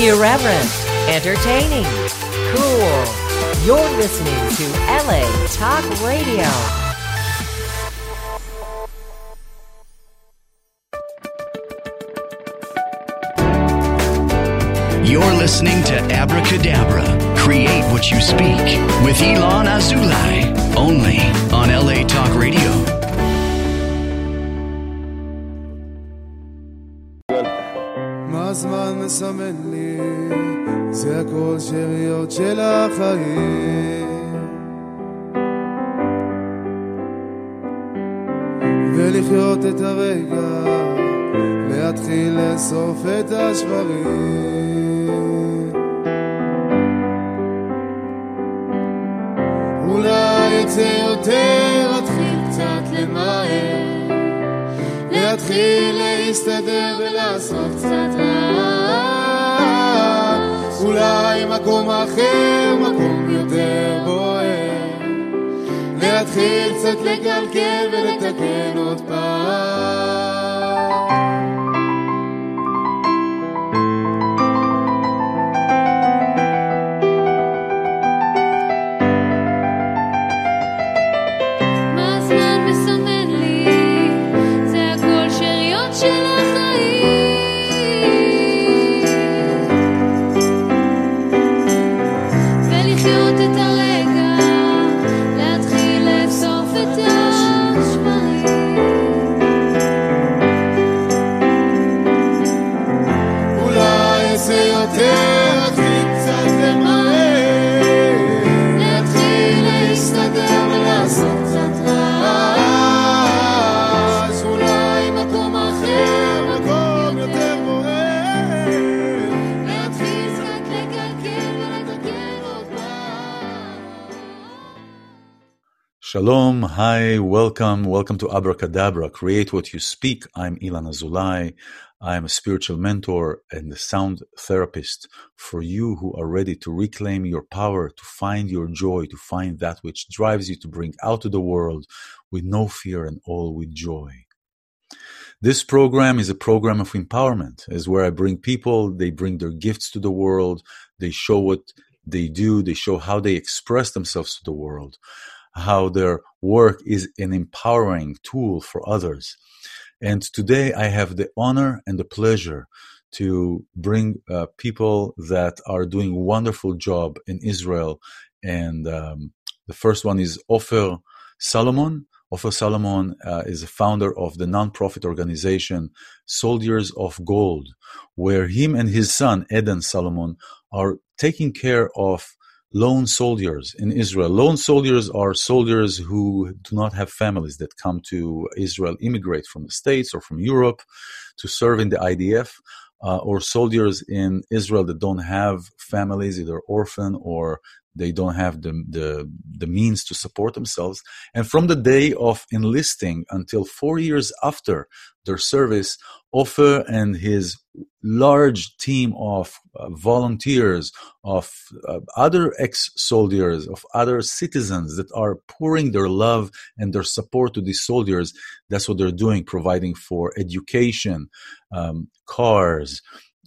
Irreverent, entertaining, cool. You're listening to LA Talk Radio. You're listening to Abracadabra, Create What You Speak, with Ilan Azoulay, only on LA Talk Radio. מה הזמן מסמן לי, זה הכל שאריות של החיים, ולחיות את הרגע, להתחיל לאסוף את השברים. אולי יצא יותר, להתחיל קצת למהר, להתחיל להסתדר ולעשות קצת רע. אולי מקום אחר, מקום יותר בוער, להתחיל קצת לגלגל ולתקן עוד פעם. Shalom, hi, welcome to Abracadabra, Create What You Speak. I'm Ilan Azoulay. I'm a spiritual mentor and a sound therapist for you who are ready to reclaim your power, to find your joy, to find that which drives you to bring out to the world with no fear and all with joy. This program is a program of empowerment, is where I bring people, they bring their gifts to the world, they show what they do, they show how they express themselves to the world, how their work is an empowering tool for others. And today I have the honor and the pleasure to bring people that are doing a wonderful job in Israel. And the first one is Ofer Salomon. Ofer Salomon is a founder of the non-profit organization Soldiers of Gold, where him and his son, Eden Salomon, are taking care of lone soldiers in Israel. Lone soldiers are soldiers who do not have families, that come to Israel, immigrate from the States or from Europe to serve in the IDF, or soldiers in Israel that don't have families, either orphan or they don't have the means to support themselves. And from the day of enlisting until 4 years after their service, Ofer and his large team of volunteers, of other ex-soldiers, of other citizens that are pouring their love and their support to these soldiers, that's what they're doing, providing for education, cars,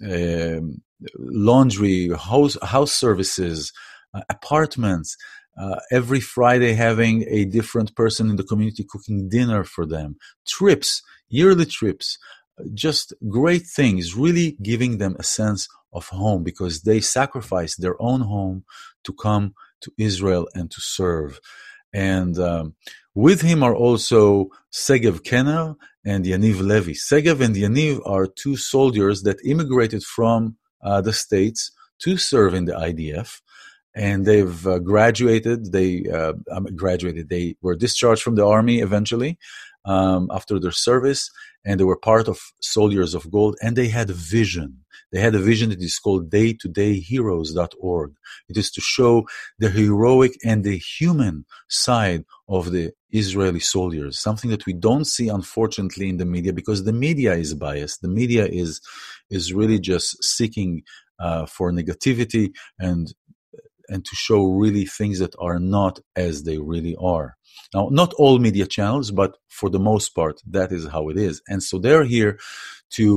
laundry, house services, apartments, every Friday having a different person in the community cooking dinner for them, trips, yearly trips, just great things, really giving them a sense of home because they sacrificed their own home to come to Israel and to serve. And with him are also Segev Kenner and Yaniv Levy. Segev and Yaniv are two soldiers that immigrated from the States to serve in the IDF. And they've graduated. They were discharged from the army eventually after their service, and they were part of Soldiers of Gold. And they had a vision. They had a vision that is called daytodayheroes.org. It is to show the heroic and the human side of the Israeli soldiers, something that we don't see, unfortunately, in the media because the media is biased. The media is really just seeking for negativity and to show really things that are not as they really are. Now, not all media channels, but for the most part, that is how it is. And so they're here to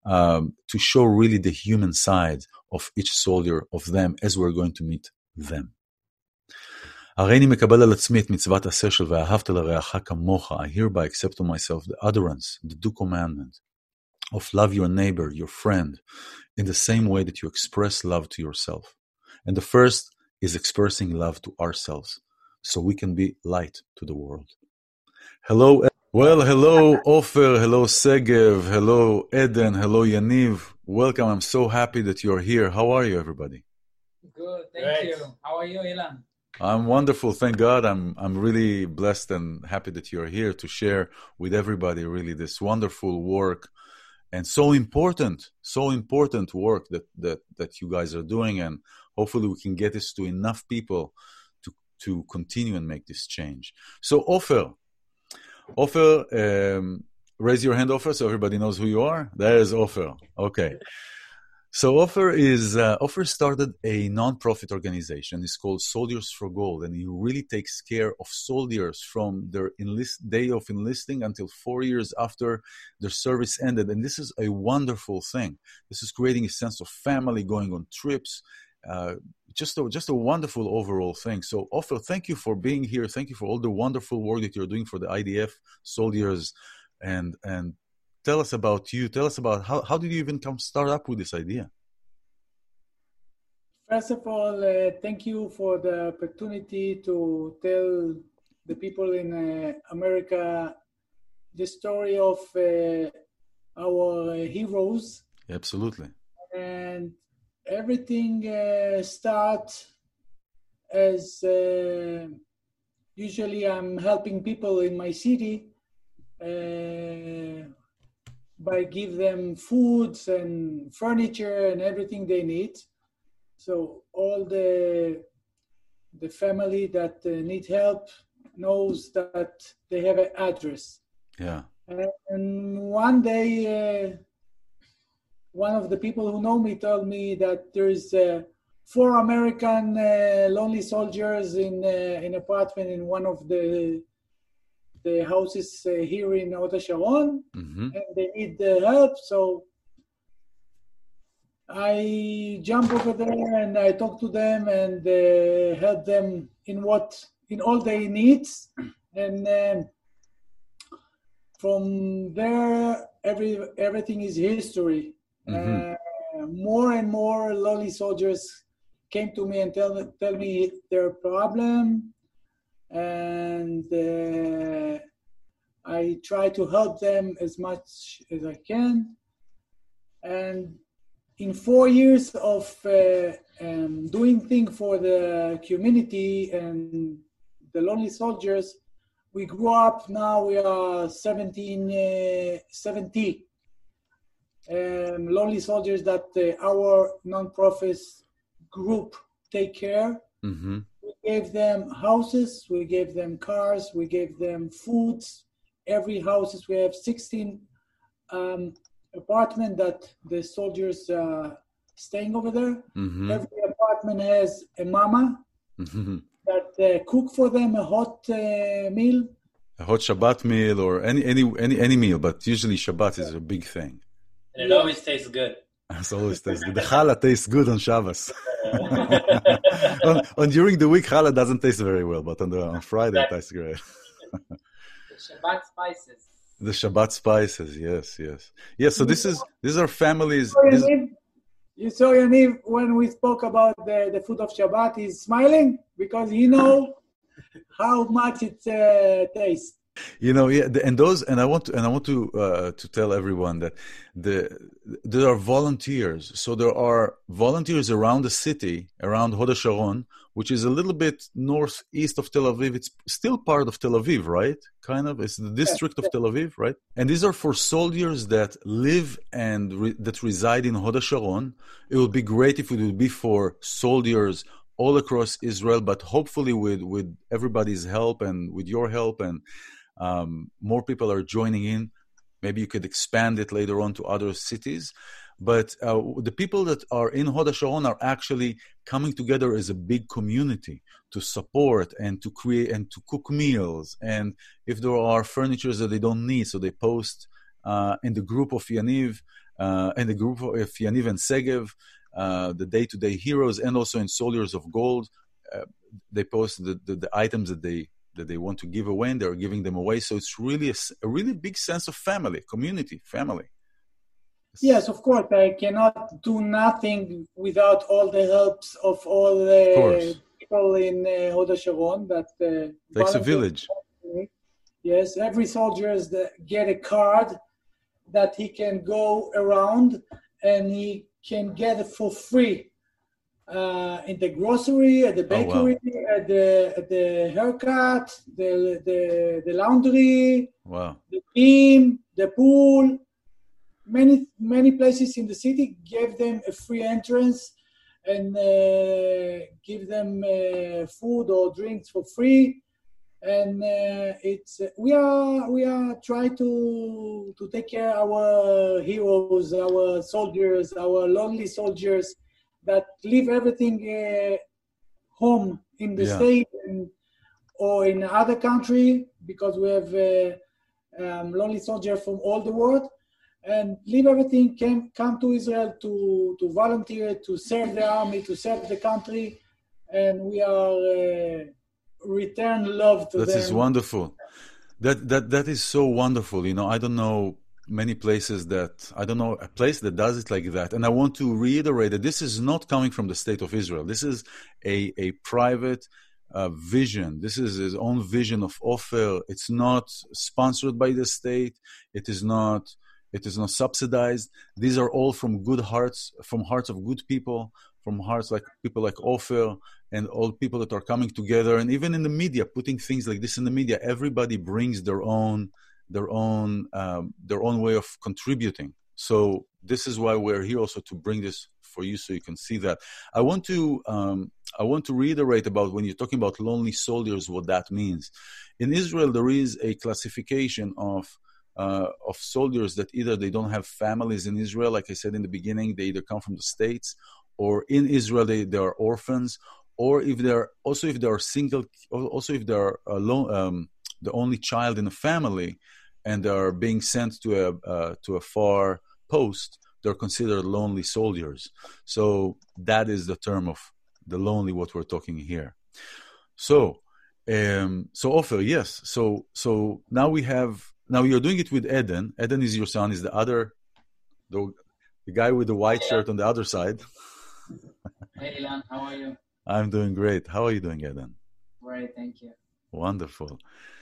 to show really the human side of each soldier, of them, as we're going to meet them. הריני מקבל על עצמי את מצוות עשה של ואהבת לרעך כמוך. I hereby accept to myself the utterance, the due commandment of love your neighbor, your friend, in the same way that you express love to yourself. And the first is expressing love to ourselves, so we can be light to the world. Hello, hello Ofer, hello Segev, hello Eden, hello Yaniv. Welcome, I'm so happy that you're here. How are you, everybody? Good, thank you. How are you, Ilan? I'm wonderful, thank God. I'm really blessed and happy that you're here to share with everybody really this wonderful work and so important work that you guys are doing, and hopefully we can get this to enough people to continue and make this change. So Ofer, raise your hand, Ofer, so everybody knows who you are. There is Ofer. Okay. So Ofer started a non-profit organization. It's called Soldiers for Gold, and he really takes care of soldiers from their day of enlisting until 4 years after their service ended. And this is a wonderful thing. This is creating a sense of family, going on trips, just a wonderful overall thing. So Ofer, thank you for being here. Thank you for all the wonderful work that you're doing for the IDF soldiers, and tell us about you. Tell us about how did you even start up with this idea? First of all, thank you for the opportunity to tell the people in America the story of our heroes. Absolutely. And everything starts as usually I'm helping people in my city by give them foods and furniture and everything they need. So all the family that need help knows that they have an address. Yeah. And one day, one of the people who know me told me that there's 4 American lonely soldiers in an apartment in one of the houses here in Hod HaSharon, and they need help. So I jump over there and I talk to them and help them in all their needs. And from there, everything is history. More and more lonely soldiers came to me and tell me their problem, and I try to help them as much as I can. And in 4 years of doing things for the community and the lonely soldiers, we grew up. Now we are 70 lonely soldiers that our non-profit group take care. We gave them houses, we gave them cars, we gave them foods. Every houses, we have 16 apartment that the soldiers staying over there. Every apartment has a mama that cook for them a hot meal. A hot Shabbat meal or any meal, but usually Shabbat is a big thing. And it always tastes good. It always tastes good. The challah tastes good on Shabbos. During the week, challah doesn't taste very well, but on Friday it tastes great. The Shabbat spices. The Shabbat spices, yes. So these are families. You saw Yaniv when we spoke about the food of Shabbat. He's smiling because he knows how much it tastes. And I want to tell everyone that there are volunteers. So there are volunteers around the city, around Hod HaSharon, which is a little bit northeast of Tel Aviv. It's still part of Tel Aviv, right? Kind of. It's the district of Tel Aviv, right? And these are for soldiers that live and that reside in Hod HaSharon. It would be great if it would be for soldiers all across Israel, but hopefully with everybody's help and with your help and more people are joining in. Maybe you could expand it later on to other cities. But the people that are in Hod HaSharon are actually coming together as a big community to support and to create and to cook meals. And if there are furnitures that they don't need, so they post in the group of Yaniv and the group of Yaniv and Segev, the day-to-day heroes, and also in Soldiers of Gold, they post the items that they want to give away, and they're giving them away. So it's really a really big sense of family, community, family. Yes, of course. I cannot do nothing without all the helps of all the people in Hod HaSharon. That takes a village. Yes, every soldier get a card that he can go around and he can get it for free in the grocery, at the bakery, at the haircut, the laundry, the gym, the pool. Many places in the city gave them a free entrance and give them food or drinks for free. And we are trying to take care of our heroes, our soldiers, our lonely soldiers that leave everything home in the state or in other country, because we have lonely soldiers from all the world, and leave everything, come to Israel to volunteer, to serve the army, to serve the country, and we are return love to them. That is wonderful. That is so wonderful. I don't know many places I don't know a place that does it like that. And I want to reiterate that this is not coming from the state of Israel. This is a private vision. This is his own vision of Ofer. It's not sponsored by the state. It is not subsidized. These are all from good hearts, from hearts of good people, from hearts like people like Ofer, and all people that are coming together. And even in the media, putting things like this in the media, everybody brings their own way of contributing. So this is why we're here also, to bring this for you so you can see that. I want to reiterate about when you're talking about lonely soldiers, what that means. In Israel, there is a classification of soldiers that either they don't have families in Israel, like I said in the beginning, they either come from the States, or in Israel they are orphans, or if they're single, also if they're alone, the only child in a family, and they are being sent to a far post, they're considered lonely soldiers. So that is the term of the lonely, what we're talking here. So Ofer, yes. So now you're doing it with Eden. Eden is your son, is the guy with the white shirt on the other side. Hey, Ilan, how are you? I'm doing great. How are you doing, Eden? Great, thank you. Wonderful.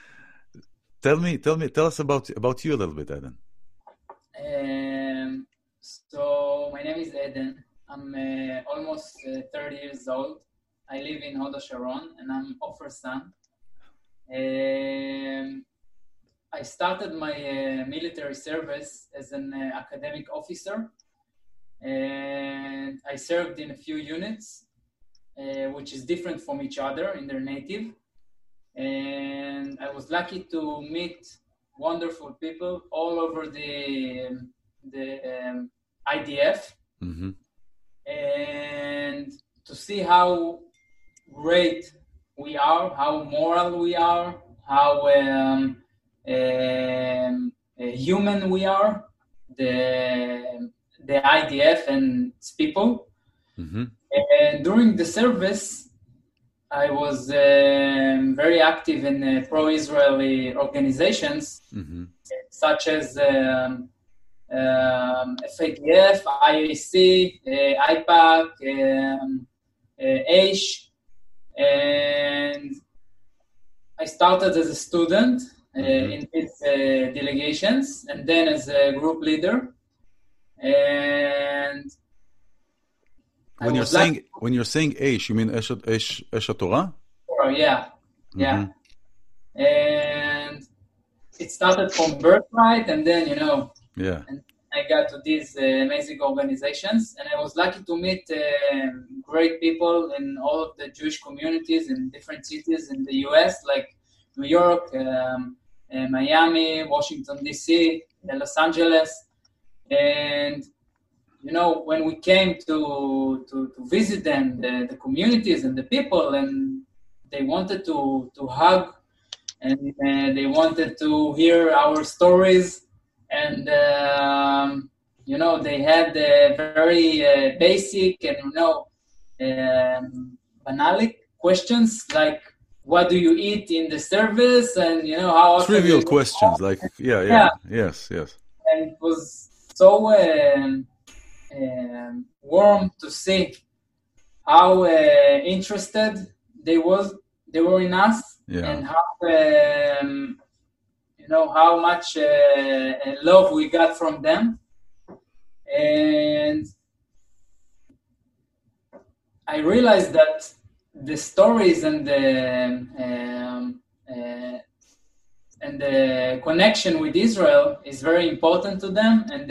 Tell us about you a little bit, Eden. So my name is Eden. I'm almost 30 years old. I live in Hod HaSharon, and I'm Ofer's son. I started my military service as an academic officer, and I served in a few units, which is different from each other in their native. And I was lucky to meet wonderful people all over the IDF, mm-hmm. and to see how great we are, how moral we are, how human we are, the IDF and its people. Mm-hmm. And during the service, I was very active in pro-Israeli organizations, mm-hmm. such as FADF, IAC, IPAC, AISH, and I started as a student in these delegations, and then as a group leader. And when you're saying Aish, you mean Esh HaTorah? Oh, yeah. Mm-hmm. And it started from Birthright, and then, yeah. And I got to these amazing organizations, and I was lucky to meet great people in all of the Jewish communities in different cities in the US, like New York, Miami, Washington, D.C., Los Angeles. And when we came to visit them, the communities and the people, and they wanted to hug, and they wanted to hear our stories, and they had very basic and banal questions like, what do you eat in the service, and how often trivial questions like yes. And it was so warm to see how interested they were in us, and how much love we got from them. And I realized that the stories and the connection with Israel is very important to them, and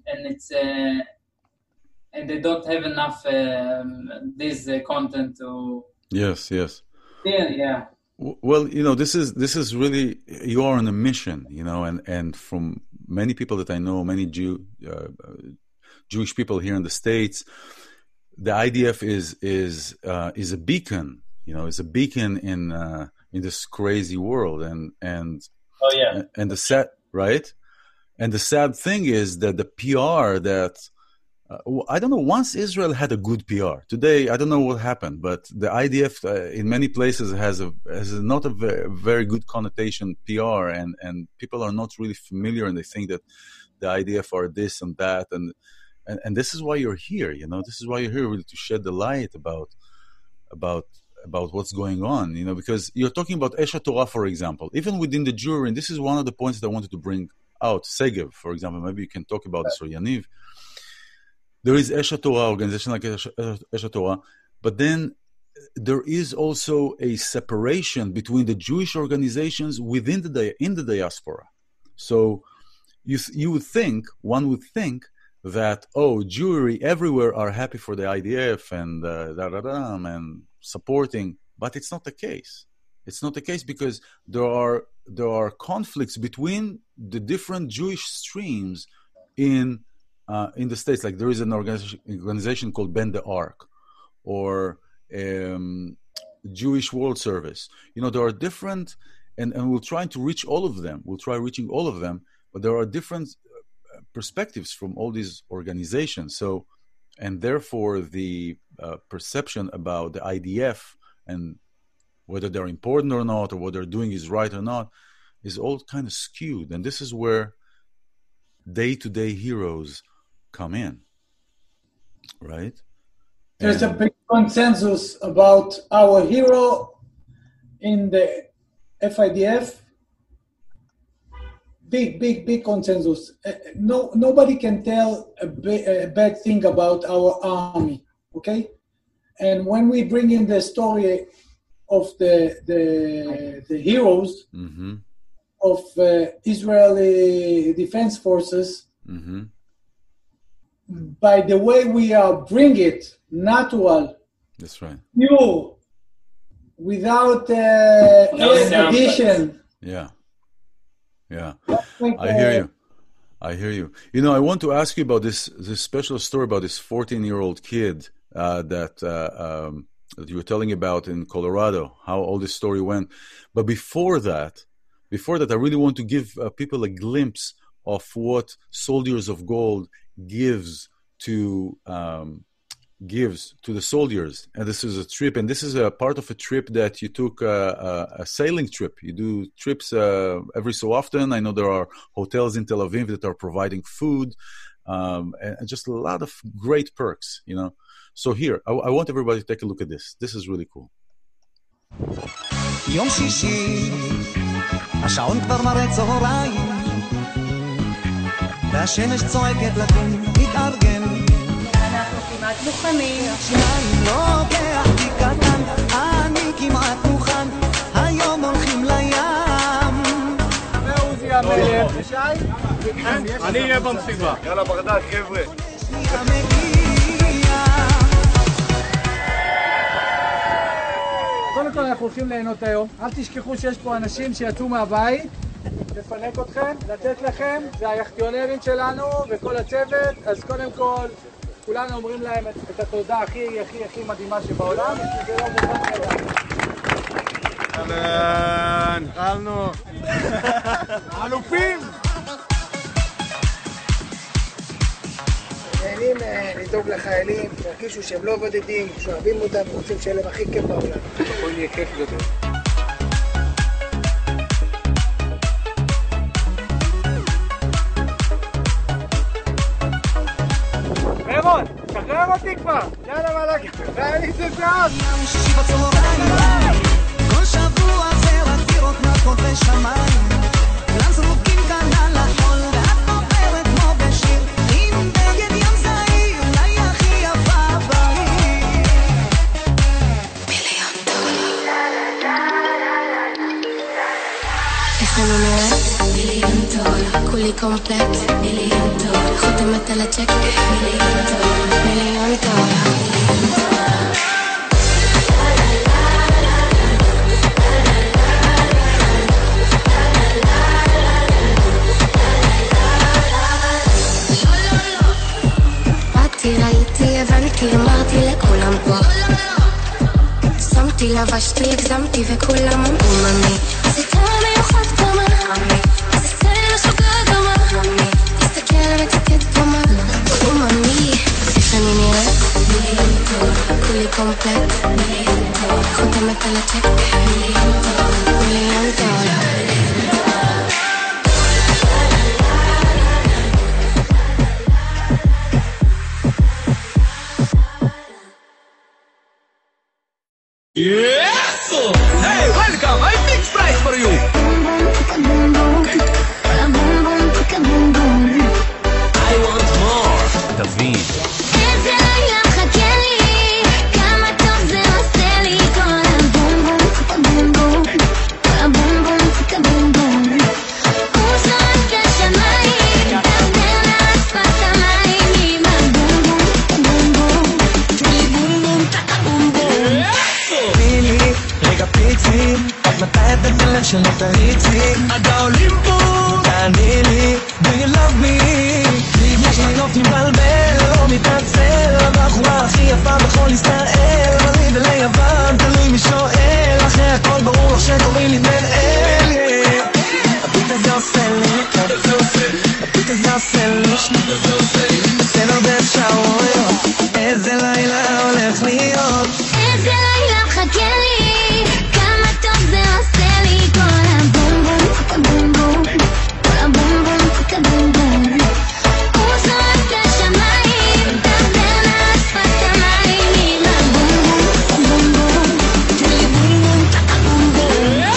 they don't have enough this content to. Yes. Yeah. Well, this is really, you are on a mission, and from many people that I know, many Jewish people here in the States, the IDF is a beacon, is a beacon in this crazy world, and the sad thing is that the PR that I don't know. Once Israel had a good PR. Today, I don't know what happened, but the IDF in many places has not a very good connotation PR, and people are not really familiar, and they think that the IDF are this and that, and this is why you're here. This is why you're here, really, to shed the light about what's going on. Because you're talking about Esh HaTorah, for example, even within the Jewry, and this is one of the points that I wanted to bring out. Segev, for example, maybe you can talk about this, or Yaniv. There is Esh HaTorah, organization like Esh HaTorah, but then there is also a separation between the Jewish organizations within in the diaspora. So one would think that Jewry everywhere are happy for the IDF and and supporting, but it's not the case. It's not the case because there are conflicts between the different Jewish streams in the States. Like there is an organization called Bend the Ark, or Jewish World Service. There are different, and we'll try to reach all of them. We'll try reaching all of them, but there are different perspectives from all these organizations. So, and therefore the perception about the IDF and whether they're important or not, or what they're doing is right or not, is all kind of skewed. And this is where day-to-day heroes come in, right? There's a big consensus about our hero in the FIDF. Big consensus. Nobody can tell a bad thing about our army, okay? And when we bring in the story of the heroes of Israeli Defense Forces, by the way we bring it, natural. That's right. Pure, without addition. Yeah. I hear you. I want to ask you about this special story about this 14-year-old kid that you were telling about in Colorado, how all this story went. But before that, I really want to give people a glimpse of what Soldiers of Gold gives to the soldiers. And this is a trip, and this is a part of a trip that you took, a sailing trip. You do trips every so often. I know there are hotels in Tel Aviv that are providing food, and just a lot of great perks, So here, I want everybody to take a look at this. This is really cool. יום שישי, השעון כבר מראה צהריים, והשמש צועקת לקום, מתארגן. אנחנו כמעט מוכנים. שניים לוקח לי קטן, אני כמעט מוכן, היום הולכים לים. ועוזי המלך, אני אהיה במסיבה. יאללה ברדק חבר'ה. קודם כל אנחנו הולכים ליהנות היום. אל תשכחו שיש פה אנשים שיצאו מהבית, לפנק אתכם, לתת לכם, זה היחטיונרים שלנו וכל הצוות. אז קודם כל, כולנו אומרים להם את התודה הכי מדהימה שבעולם, זה לא מובן מאליו. אהלן, אהלנו. אלופים! רוצים לדאוג לחיילים, להרגישו שהם לא בודדים, שאוהבים אותם, רוצים שיהיה להם הכי כיף בעולם. הכל יהיה כיף יותר. רמון, שחרר אותי כבר! יאללה מלאק, ואני זה שעד! שישי בצהריים, כל שבוע זה רק דירות נקות ושמיים, כולם זרוקים כאן על החול, ואת עוברת כמו בשיר, עם בגד ים זעיר, אולי הכי יפה בעיר. מיליון דולר. איך אני נראית? מיליון דולר. כולי קומפלט, מיליון דולר. חותמת על הצ'ק, מיליון דולר. מיליון דולר. ראיתי, הבנתי, אמרתי לכולם פה שמתי, לבשתי, הגזמתי וכולם אמרו ממי אז יותר מיוחד כמה אז אצל משוגע כמה תסתכל ותתת כמה וממי איך אני נראית? מיליון דולר כולי קומפלט מיליון דולר חותמת על הצ'ק מיליון דולר מיליון דולר Yes! Hey, welcome! I fix price for you! I want more! תבין. איזה לילה חכה לי, כמה טוב זה עושה לי כל הבום בום, בום בום, הבום בום, בום בום. הוא זורק לשמיים, תרדם לאספת המים עם הבום בום, בום בום, לי בום בום, בום בום. רגע פיצי, עד מתי אתה בלב שלא תריצי עד האולימפו, תעני לי Do you love me? לפני שנוף מבלבל, לא מתעצל הבחורה הכי יפה בכל ישראל מלא וליוון, תלוי מי שואל אחרי הכל ברור לך שקוראים לי בן אל הביט הזה עושה לי הביט הזה עושה לי בסדר בשעוריות איזה לילה הולך להיות איזה לילה חכה לי כמה טוב זה עושה לי כל הבום בום, בום בום כל הבום בום, בום בום הוא זורק לשמיים תרדם לאספת המים עם הבום בום, בום בום לי בום בום, בום בום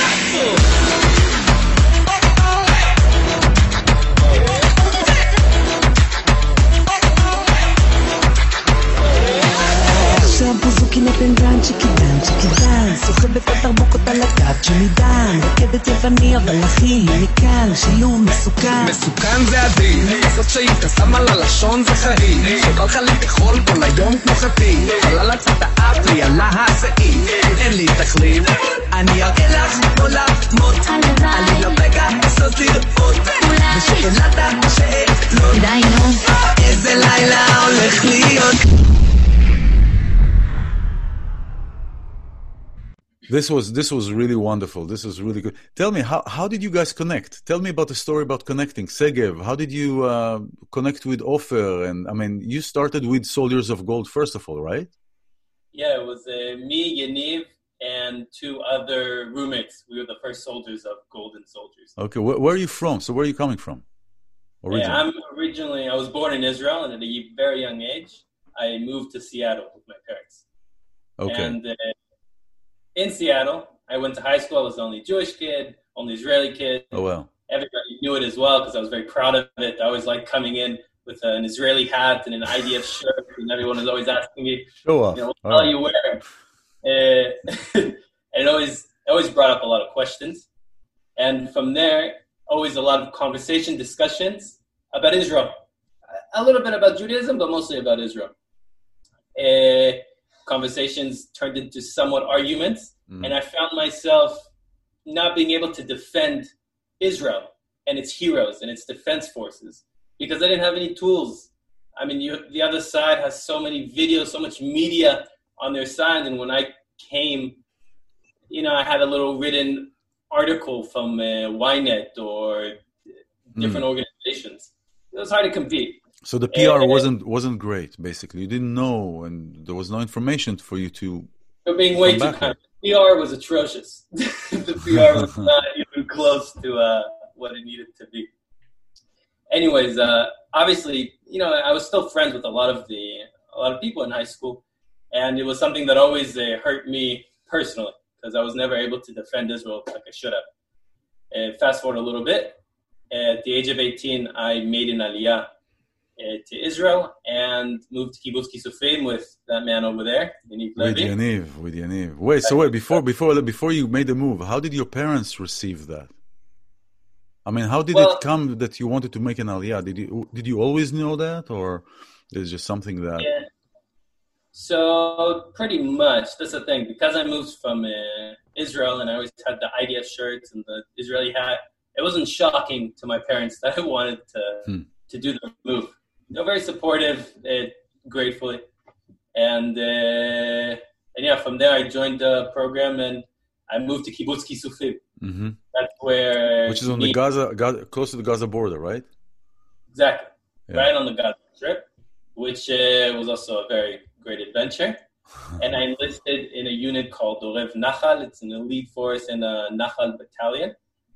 עכשיו בוזוקי נפנדן צ'יקידן צ'יקידן סוחבת התרבוקות על הגב שלי דן רקדת יווני אבל הכי מכאן שילוב מסוכן מסוכן זה עדין לעשות שאיתה שם על הלשון זה חיים שבא לך לתאכול כל היום כמו חטי חלל הצעת האף לי על ההסעים אין לי תחליף אני אראה לך כל התמות עלי לבגע עשות לראות ושאלת השאלות די נו איזה לילה הולך להיות This was really wonderful. This was really good. Tell me, how did you guys connect? Tell me about the story about connecting. Segev, how did you connect with Ofer? And I mean, you started with Soldiers of Gold first of all, right? Yeah, it was me, Yaniv, and two other roommates. We were the first soldiers of Golden Soldiers. Okay, where are you from? So where are you coming from? Originally? I was born in Israel, and at a very young age, I moved to Seattle with my parents. Okay. And in Seattle, I went to high school. I was the only Jewish kid, only Israeli kid. Oh, wow. Everybody knew it as well because I was very proud of it. I always liked coming in with an Israeli hat and an IDF shirt, and everyone was always asking me, show off. What the hell are you wearing? And it always brought up a lot of questions. And from there, always a lot of conversation, discussions about Israel. A little bit about Judaism, but mostly about Israel. Conversations turned into somewhat arguments, and I found myself not being able to defend Israel and its heroes and its defense forces because I didn't have any tools. I mean, the other side has so many videos, so much media on their side, and when I came, I had a little written article from Ynet or different organizations. It was hard to compete. So the PR wasn't great. Basically, you didn't know, and there was no information for you to. For being way too kind. PR was atrocious. The PR was not even close to what it needed to be. Anyways, obviously, I was still friends with a lot of people in high school, and it was something that always hurt me personally because I was never able to defend Israel like I should have. Fast forward a little bit, at the age of 18, I made an aliyah to Israel and moved to Kibbutz Kisufim with that man over there, Yaniv Levy. With Yaniv. Wait, before you made the move, how did your parents receive that? I mean, how did it come that you wanted to make an aliyah? Did you always know that, or is just something that? Yeah. So pretty much, that's the thing. Because I moved from Israel and I always had the IDF shirts and the Israeli hat, it wasn't shocking to my parents that I wanted to do the move. They're very supportive, gratefully. And from there I joined the program and I moved to Kibbutz Kisufim. Mm-hmm. That's where... Which is on the Gaza, close to the Gaza border, right? Exactly. Yeah. Right on the Gaza Strip, which was also a very great adventure. And I enlisted in a unit called Orev Nachal. It's an elite force in a Nachal battalion.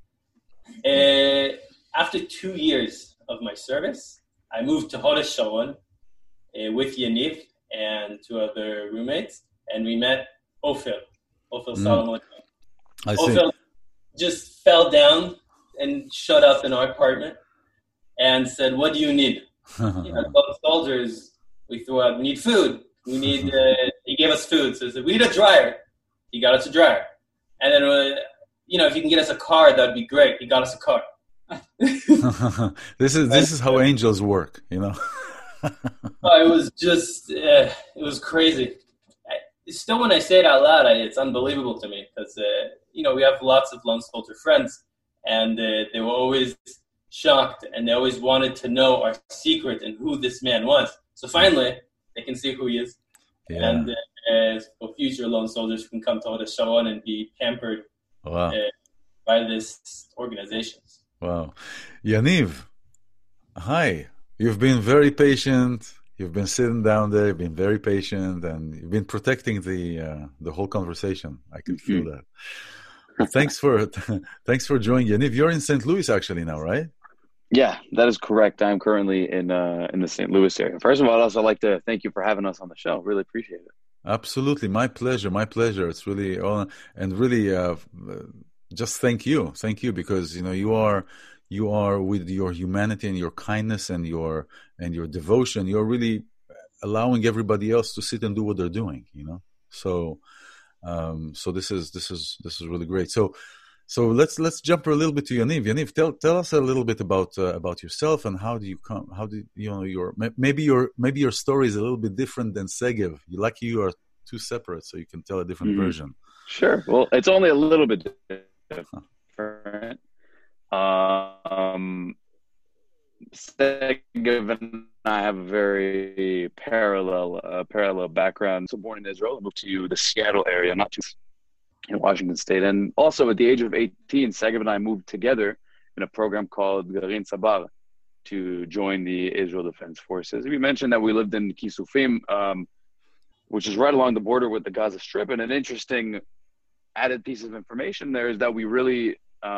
After 2 years of my service, I moved to Hod Hasharon with Yaniv and 2 other roommates, and we met Ofer Solomon. Ofer just fell down and shut up in our apartment and said, "What do you need?" Both soldiers, we threw out, "We need food. We need." He gave us food, so he said, "We need a dryer." He got us a dryer, and then if you can get us a car, that'd be great. He got us a car. This is how angels work, It was just it was crazy. Still, when I say it out loud, it's unbelievable to me because we have lots of lone soldier friends, and they were always shocked, and they always wanted to know our secret and who this man was. So finally, they can see who he is, and for future lone soldiers who can come to Hod Hasharon and be pampered by this organization. Wow. Yaniv, hi. You've been very patient. You've been sitting down there, you've been very patient, and you've been protecting the whole conversation. I can feel that. Thanks for joining, Yaniv. You're in St. Louis actually now, right? Yeah, that is correct. I'm currently in the St. Louis area. First of all, I'd also like to thank you for having us on the show. Really appreciate it. Absolutely. My pleasure. It's really just thank you because you are with your humanity and your kindness and your devotion. You're really allowing everybody else to sit and do what they're doing. So this is really great. So let's jump a little bit to Yaniv. Yaniv, tell us a little bit about yourself and how do you come? How did maybe your story is a little bit different than Segev. You're lucky you are two separate, so you can tell a different version. Sure. Well, it's only a little bit different. Segev and I have a very parallel background. So born in Israel, I moved to the Seattle area, not too in Washington State. And also at the age of 18, Segev and I moved together in a program called Garin Sabar to join the Israel Defense Forces. We mentioned that we lived in Kisufim, which is right along the border with the Gaza Strip. And an interesting added piece of information there is that we really,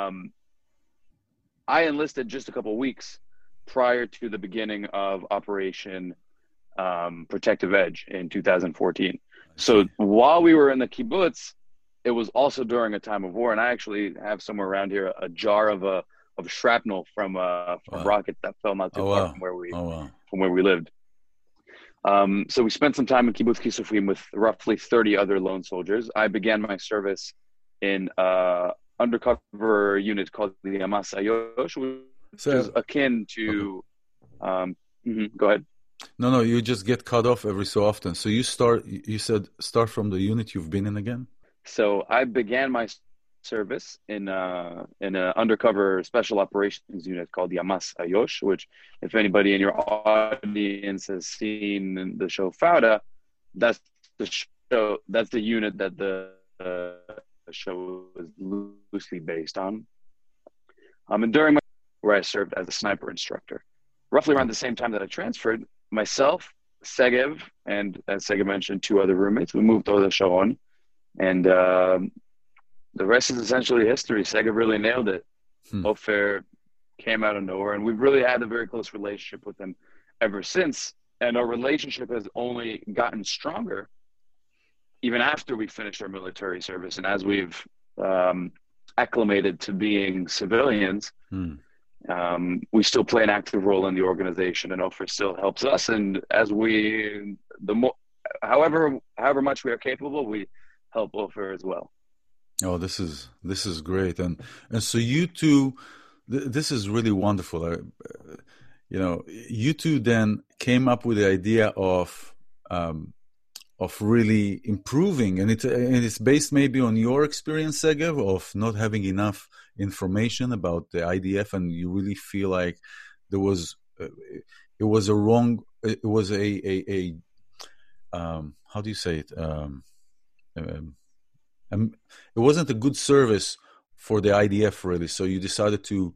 I enlisted just a couple of weeks prior to the beginning of Operation Protective Edge in 2014. So while we were in the kibbutz, it was also during a time of war. And I actually have somewhere around here a jar of shrapnel from a rocket that fell not too far from where we lived. So we spent some time in Kibbutz Kisufim with roughly 30 other lone soldiers. I began my service in undercover unit called the Yamas Ayosh, which is akin to. Go ahead. No, you just get cut off every so often. So you said start from the unit you've been in again. So I began my service in an undercover special operations unit called Yamas Ayosh, which, if anybody in your audience has seen the show Fauda, that's the unit that the show is loosely based on. And during my where I served as a sniper instructor. roughly around the same time that I transferred, myself, Segev, and as Segev mentioned, 2 other roommates, we moved to Hod HaSharon, and the rest is essentially history. Segev really nailed it. Ofer came out of nowhere, and we've really had a very close relationship with him ever since, and our relationship has only gotten stronger even after we finished our military service, and as we've acclimated to being civilians, we still play an active role in the organization, and Ofer still helps us. And as however much we are capable, we help Ofer as well. Oh, this is great, and so you two, this is really wonderful. You two then came up with the idea of really improving, and it's based maybe on your experience, Segev, of not having enough information about the IDF, and you really feel like it was a how do you say it? It wasn't a good service for the IDF, really. So you decided to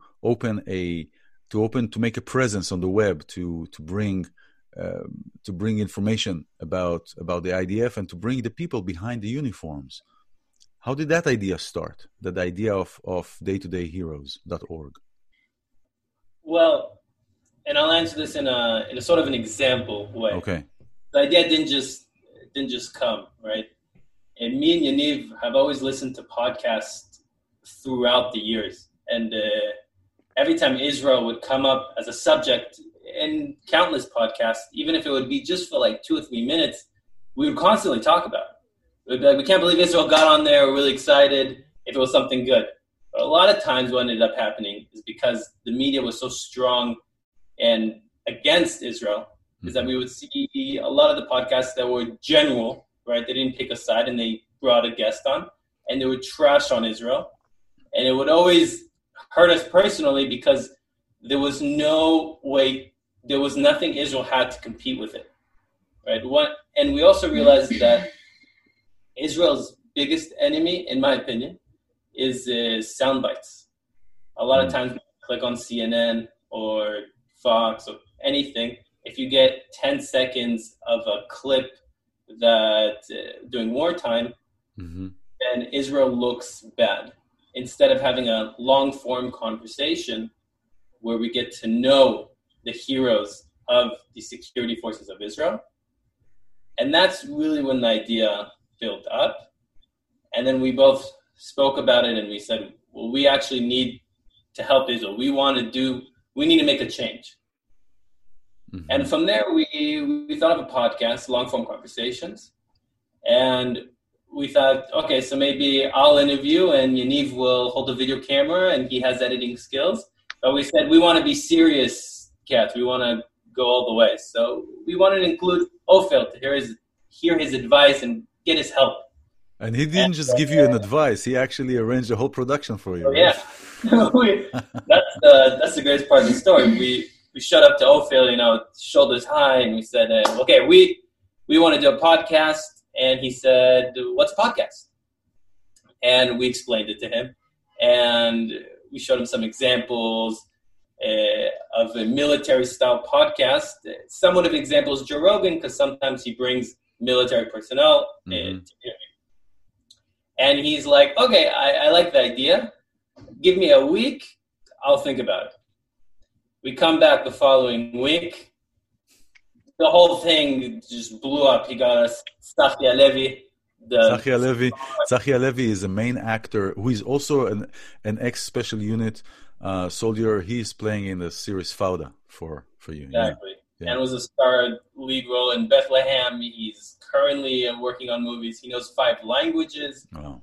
make a presence on the web to bring information about the IDF and to bring the people behind the uniforms. How did that idea start? That idea of daytodayheroes.org? Well, and I'll answer this in a sort of an example way. Okay. The idea didn't just come, right? And me and Yaniv have always listened to podcasts throughout the years. And every time Israel would come up as a subject in countless podcasts, even if it would be just for like 2 or 3 minutes, we would constantly talk about it. We'd be like, we can't believe Israel got on there. We're really excited if it was something good. But a lot of times what ended up happening is because the media was so strong and against Israel, is that we would see a lot of the podcasts that were general, right? They didn't pick a side, and they brought a guest on, and they would trash on Israel. And it would always hurt us personally because there was nothing Israel had to compete with it, right? And we also realized that Israel's biggest enemy, in my opinion, is sound bites. A lot of times, when you click on CNN or Fox or anything, if you get 10 seconds of a clip that during wartime, then Israel looks bad. Instead of having a long-form conversation where we get to know the heroes of the security forces of Israel. And that's really when the idea built up. And then we both spoke about it, and we said, well, we actually need to help Israel. We need to make a change. And from there, we thought of a podcast, long-form conversations. And we thought, okay, so maybe I'll interview and Yaniv will hold a video camera and he has editing skills. But we said, we want to be serious cats. We want to go all the way. So we wanted to include Ofer to hear his advice and get his help. And he didn't just give you an advice. He actually arranged a whole production for you. Oh, right? Yeah. That's the greatest part of the story. We showed up to Ofer, shoulders high, and we said, okay, we want to do a podcast. And he said, what's a podcast? And we explained it to him. And we showed him some examples of a military-style podcast. Somewhat of examples, Joe Rogan, because sometimes he brings military personnel to interview. And he's like, okay, I like the idea. Give me a week. I'll think about it. We come back the following week. The whole thing just blew up. He got us Tzachi Halevi. Tzachi Halevi is a main actor who is also an ex-special unit soldier. He's playing in the series Fauda for you. Exactly. Yeah. And was a star lead role in Bethlehem. He's currently working on movies. He knows 5 languages. Wow.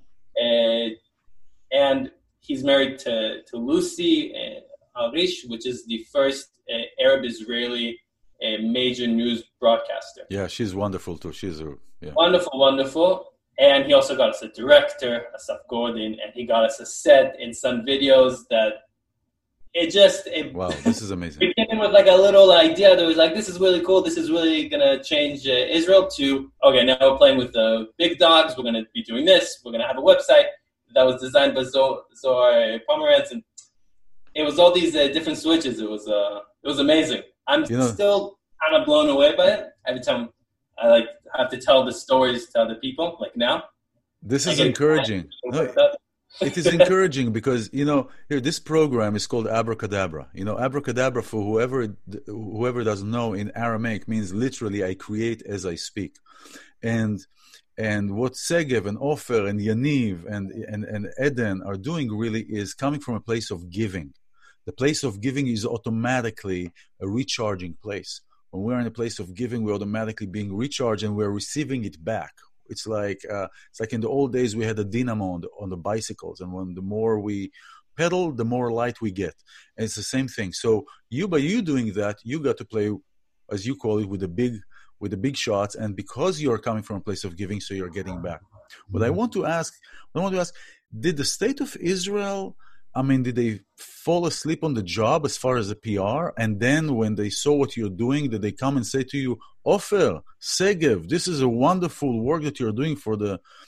And he's married to Lucy Arish, which is the first Arab-Israeli major news broadcaster. Yeah, she's wonderful too. Wonderful. And he also got us a director, Asaf Gordon, and he got us a set in some videos that wow, this is amazing. We came in with like a little idea that was like, this is really cool. This is really going to change Israel to, okay, now we're playing with the big dogs. We're going to be doing this. We're going to have a website that was designed by Zohar Pomerantz. And it was all these different switches. It was amazing. I'm still kind of blown away by it. Every time I have to tell the stories to other people, like now. This is encouraging. It is encouraging because, here, this program is called Abracadabra. Abracadabra, for whoever doesn't know, in Aramaic means literally I create as I speak. And what Segev and Ofer and Yaniv and Eden are doing really is coming from a place of giving. The place of giving is automatically a recharging place. When we're in a place of giving, we're automatically being recharged and we're receiving it back. It's like in the old days we had a dynamo on the bicycles, and when the more we pedal, the more light we get. And it's the same thing. So by you doing that, you got to play, as you call it, with the big shots, and because you're coming from a place of giving, so you're getting back. But I want to ask, did the state of Israel, did they fall asleep on the job as far as the PR? And then when they saw what you're doing, did they come and say to you, Ofer, Segev, this is a wonderful work that you're doing for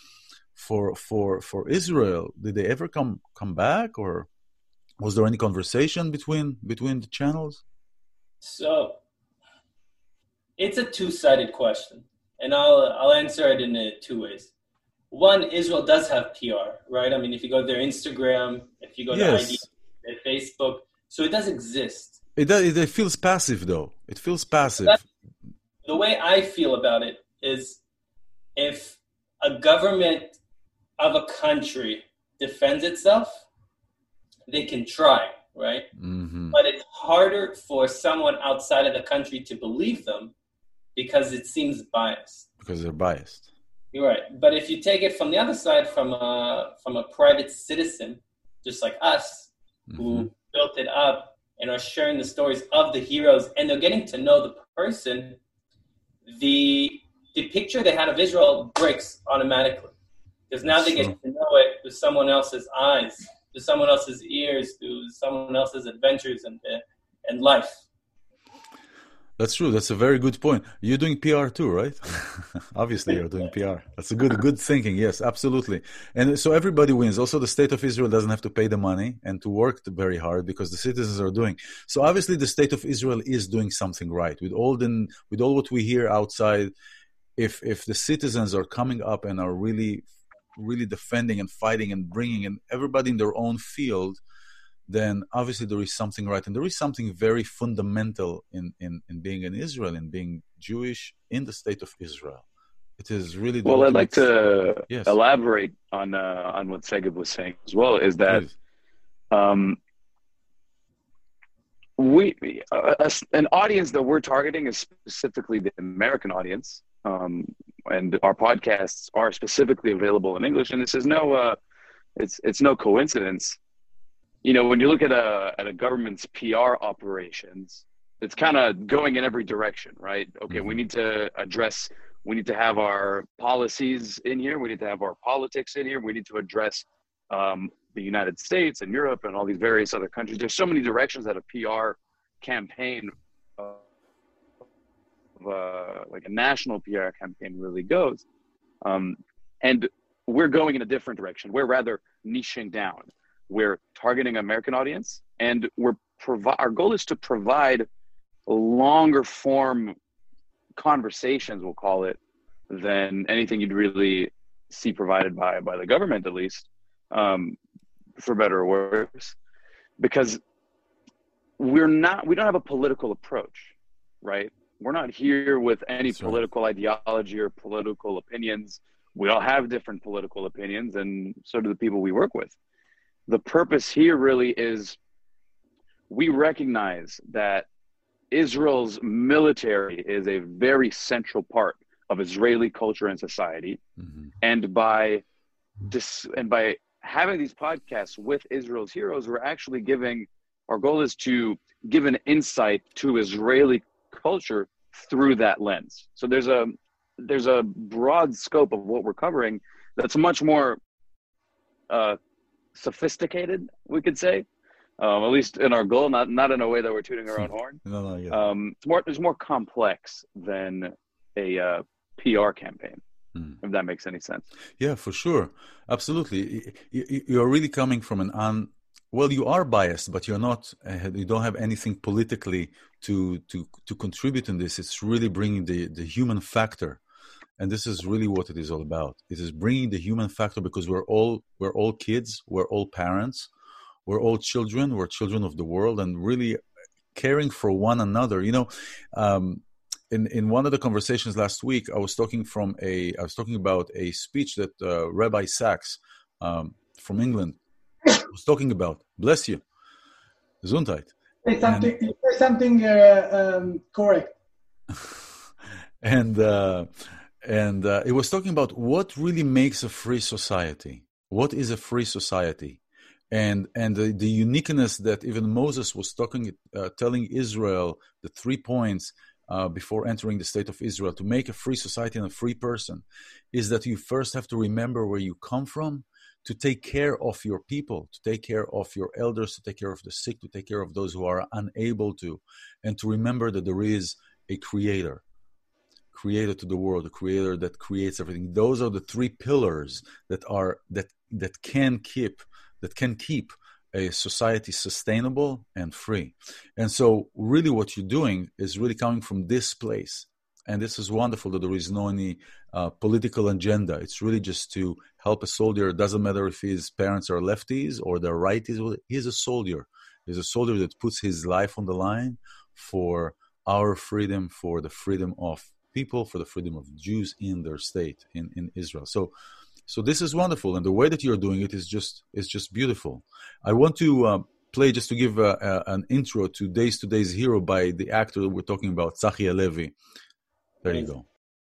Israel? Did they ever come back, or was there any conversation between the channels? So it's a two-sided question, and I'll answer it in two ways. One, Israel does have PR, right? If you go to their Instagram, if you go to ID, their Facebook, so it does exist. It feels passive, though. It feels passive. The way I feel about it is, if a government of a country defends itself, they can try, right? Mm-hmm. But it's harder for someone outside of the country to believe them because it seems biased. Because they're biased. You're right. But if you take it from the other side, from a private citizen, just like us, who built it up and are sharing the stories of the heroes, and they're getting to know the person, the picture they had of Israel breaks automatically. Because now they get to know it through someone else's eyes, through someone else's ears, through someone else's adventures and life. That's true. That's a very good point. You're doing PR too, right? Obviously, you're doing PR. That's a good thinking. Yes, absolutely. And so everybody wins. Also, the state of Israel doesn't have to pay the money and to work very hard because the citizens are doing. So obviously, the state of Israel is doing something right. With all what we hear outside, if the citizens are coming up and are really, really defending and fighting and bringing in everybody in their own field, then obviously there is something right. And there is something very fundamental in being in Israel and being Jewish in the state of Israel. It is really... Well, I'd like to elaborate on what Segev was saying as well, is that an audience that we're targeting is specifically the American audience, and our podcasts are specifically available in English, and this is it's no coincidence. When you look at a government's PR operations, it's kind of going in every direction, right? Okay, we need to have our policies in here. We need to have our politics in here. We need to address the United States and Europe and all these various other countries. There's so many directions that a PR campaign, like a national PR campaign, really goes. And we're going in a different direction. We're rather niching down. We're targeting an American audience, and our goal is to provide longer form conversations, we'll call it, than anything you'd really see provided by the government, at least, for better or worse, because we don't have a political approach, right? We're not here with any political ideology or political opinions. We all have different political opinions, and so do the people we work with. The purpose here really is we recognize that Israel's military is a very central part of Israeli culture and society. Mm-hmm. And by having these podcasts with Israel's heroes, our goal is to give an insight to Israeli culture through that lens. So there's a broad scope of what we're covering that's much more sophisticated, we could say, at least in our goal, not in a way that we're tooting our own horn. It's more complex than a PR campaign, if that makes any sense. Yeah, for sure. Absolutely. You're really coming from you are biased, but you're not, you don't have anything politically to contribute in this. It's really bringing the human factor, and this is really what it is all about. It is bringing the human factor because we're all kids, we're all parents, we're all children, we're children of the world, and really caring for one another. You know, in one of the conversations last week, I was talking about a speech that Rabbi Sachs from England was talking about. Bless you, Gesundheit. Say something correct. And it was talking about what really makes a free society. What is a free society? And the uniqueness that even Moses was telling Israel the 3 points before entering the state of Israel to make a free society and a free person is that you first have to remember where you come from, to take care of your people, to take care of your elders, to take care of the sick, to take care of those who are unable to, and to remember that there is a creator to the world, a creator that creates everything. Those are the 3 pillars that can keep a society sustainable and free. And so really what you're doing is really coming from this place. And this is wonderful that there is no any political agenda. It's really just to help a soldier. It doesn't matter if his parents are lefties or they're righties. He's a soldier. He's a soldier that puts his life on the line for our freedom, for the freedom of people, for the freedom of Jews in their state, in Israel. So this is wonderful. And the way that you're doing it is just beautiful. I want to play, just to give an intro to Days to Day's Hero by the actor that we're talking about, Tzachi Halevi. There you go.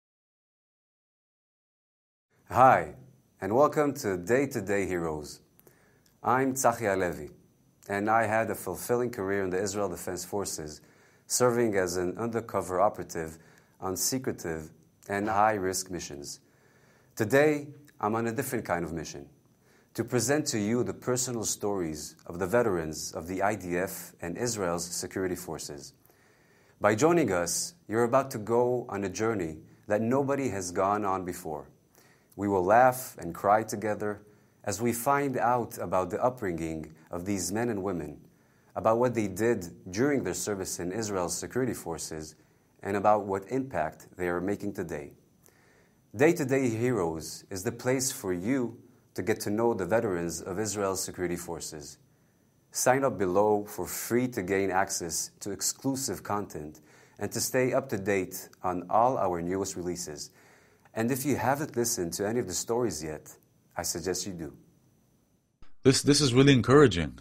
Hi, and welcome to Day Heroes. I'm Tzachi Halevi, and I had a fulfilling career in the Israel Defense Forces, serving as an undercover operative on secretive and high-risk missions. Today, I'm on a different kind of mission, to present to you the personal stories of the veterans of the IDF and Israel's security forces. By joining us, you're about to go on a journey that nobody has gone on before. We will laugh and cry together as we find out about the upbringing of these men and women, about what they did during their service in Israel's security forces, and about what impact they are making today. Day-to-Day Heroes is the place for you to get to know the veterans of Israel's security forces. Sign up below for free to gain access to exclusive content and to stay up to date on all our newest releases. And if you haven't listened to any of the stories yet, I suggest you do. This is really encouraging.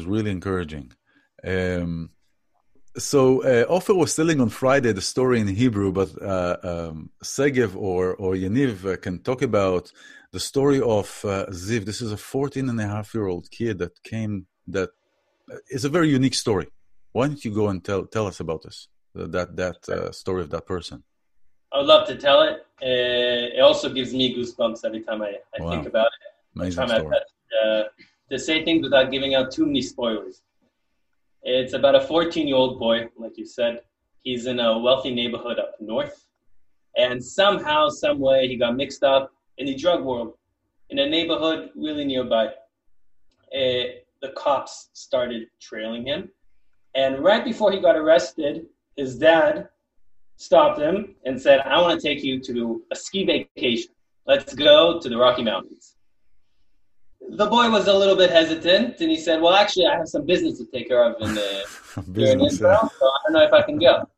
So Ofer was telling on Friday the story in Hebrew, but Segev or Yaniv can talk about the story of Ziv. This is a 14-and-a-half-year-old kid that is a very unique story. Why don't you go and tell us about this, that story of that person? I would love to tell it. It also gives me goosebumps every time I think about it. Amazing story. To say things without giving out too many spoilers. It's about a 14-year-old boy, like you said. He's in a wealthy neighborhood up north. And somehow, some way, he got mixed up in the drug world in a neighborhood really nearby. The cops started trailing him. And right before he got arrested, his dad stopped him and said, I want to take you to a ski vacation. Let's go to the Rocky Mountains. The boy was a little bit hesitant, and he said, well, actually, I have some business to take care of in Israel, so I don't know if I can go.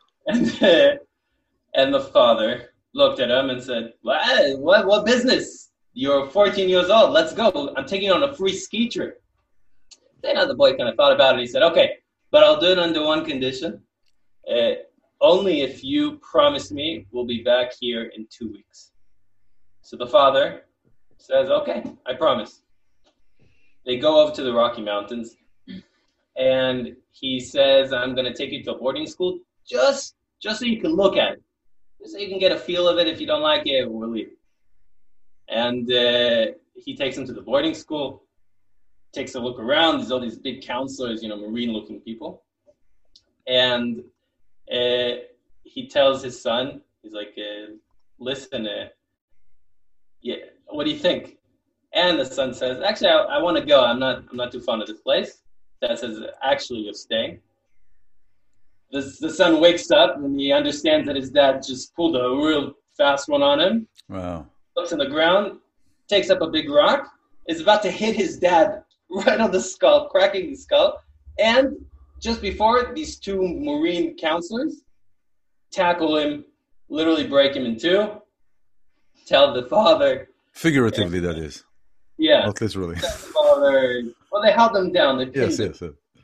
And the father looked at him and said, what business? You're 14 years old. Let's go. I'm taking you on a free ski trip. Then the boy kind of thought about it. He said, okay, but I'll do it under one condition. Only if you promise me we'll be back here in 2 weeks. So the father says, okay, I promise. They go over to the Rocky Mountains, and he says, I'm going to take you to a boarding school just so you can look at it. Just so you can get a feel of it. If you don't like it, we'll leave. And he takes him to the boarding school, takes a look around. There's all these big counselors, marine-looking people. And he tells his son, he's like, listen, what do you think? And the son says, actually, I want to go. I'm not too fond of this place. Dad says, actually, you're staying. the son wakes up and he understands that his dad just pulled a real fast one on him. Wow. Looks on the ground, takes up a big rock, is about to hit his dad right on the skull, cracking the skull. And just before, these two Marine counselors tackle him, literally break him in two, tell the father. Figuratively, that is. Yeah. Not literally. Tell the father, well, they held him down. They pinned him. Yes.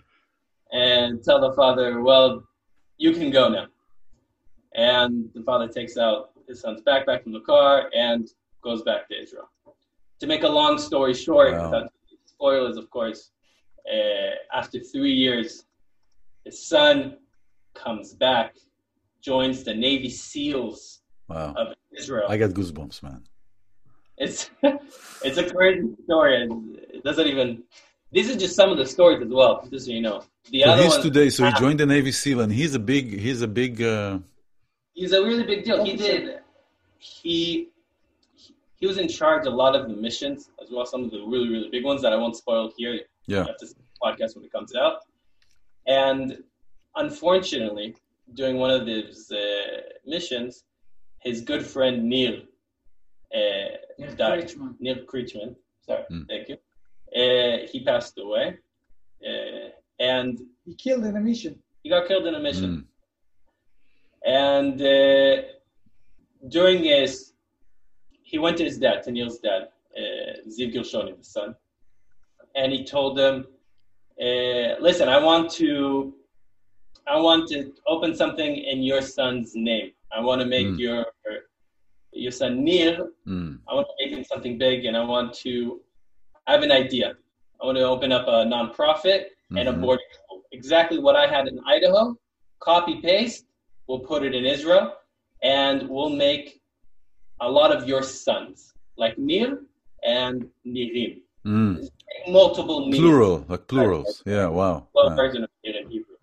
And tell the father, well, you can go now. And the father takes out his son's backpack from the car and goes back to Israel. To make a long story short, without spoilers, of course, after 3 years, his son comes back, joins the Navy SEALs of Israel. I got goosebumps, man. It's a crazy story. It doesn't even. These are just some of the stories as well, just so you know. The other one today. So he joined the Navy SEAL, and he's a big. He's a really big deal. He was in charge of a lot of the missions as well. Some of the really, really big ones that I won't spoil here. Yeah. You have to see the podcast when it comes out. And unfortunately, during one of his missions, his good friend Neil died. Neil Kreitman. Sorry, thank you. He passed away, and he killed in a mission. He got killed in a mission, and during he went to his dad, to Neil's dad, Ziv Gershoni, the son, and he told him, "Listen, I want to open something in your son's name. I want to make your son Nir. I want to make him something big, and I have an idea. I want to open up a nonprofit and a boarding school. Exactly what I had in Idaho, copy paste, we'll put it in Israel, and we'll make a lot of your sons, like Nir and Nirim. Multiple Nir. Plural, like plurals. Yeah, wow. Version of Nir in Hebrew.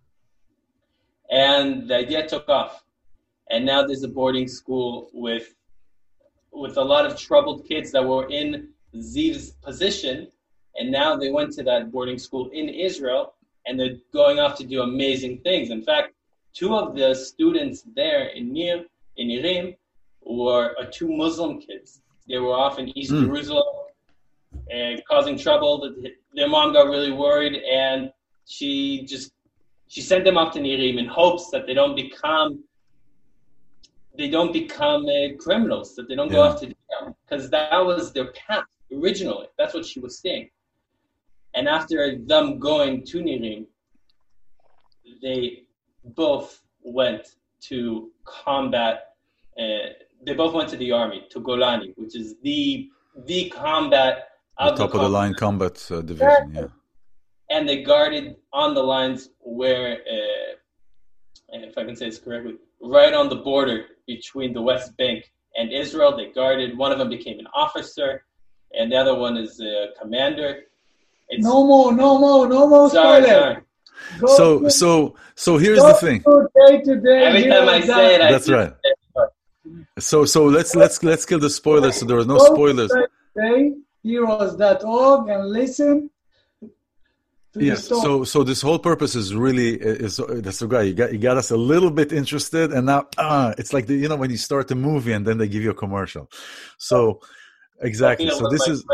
And the idea took off. And now there's a boarding school with a lot of troubled kids that were in Ziv's position, and now they went to that boarding school in Israel, and they're going off to do amazing things. In fact, two of the students there in Nirim, were two Muslim kids. They were off in East Jerusalem and causing trouble. Their mom got really worried, and she sent them off to Nirim in hopes that they don't become criminals, that they don't go off to jail, because that was their path originally. That's what she was saying. And after them going to Nirim, they both went to combat. They both went to the army, to Golani, which is the combat. The top of the line combat division, yeah. And they guarded on the lines where, if I can say this correctly, right on the border between the West Bank and Israel. They guarded. One of them became an officer, and the other one is a commander. No more spoiler. So here's the thing. Every time I say it, that's right. So let's kill the spoilers. So there are no spoilers. Heroes.org and listen. Yes. So this whole purpose is really that's the guy. You got us a little bit interested, and now it's like when you start a movie and then they give you a commercial. So exactly. So this is.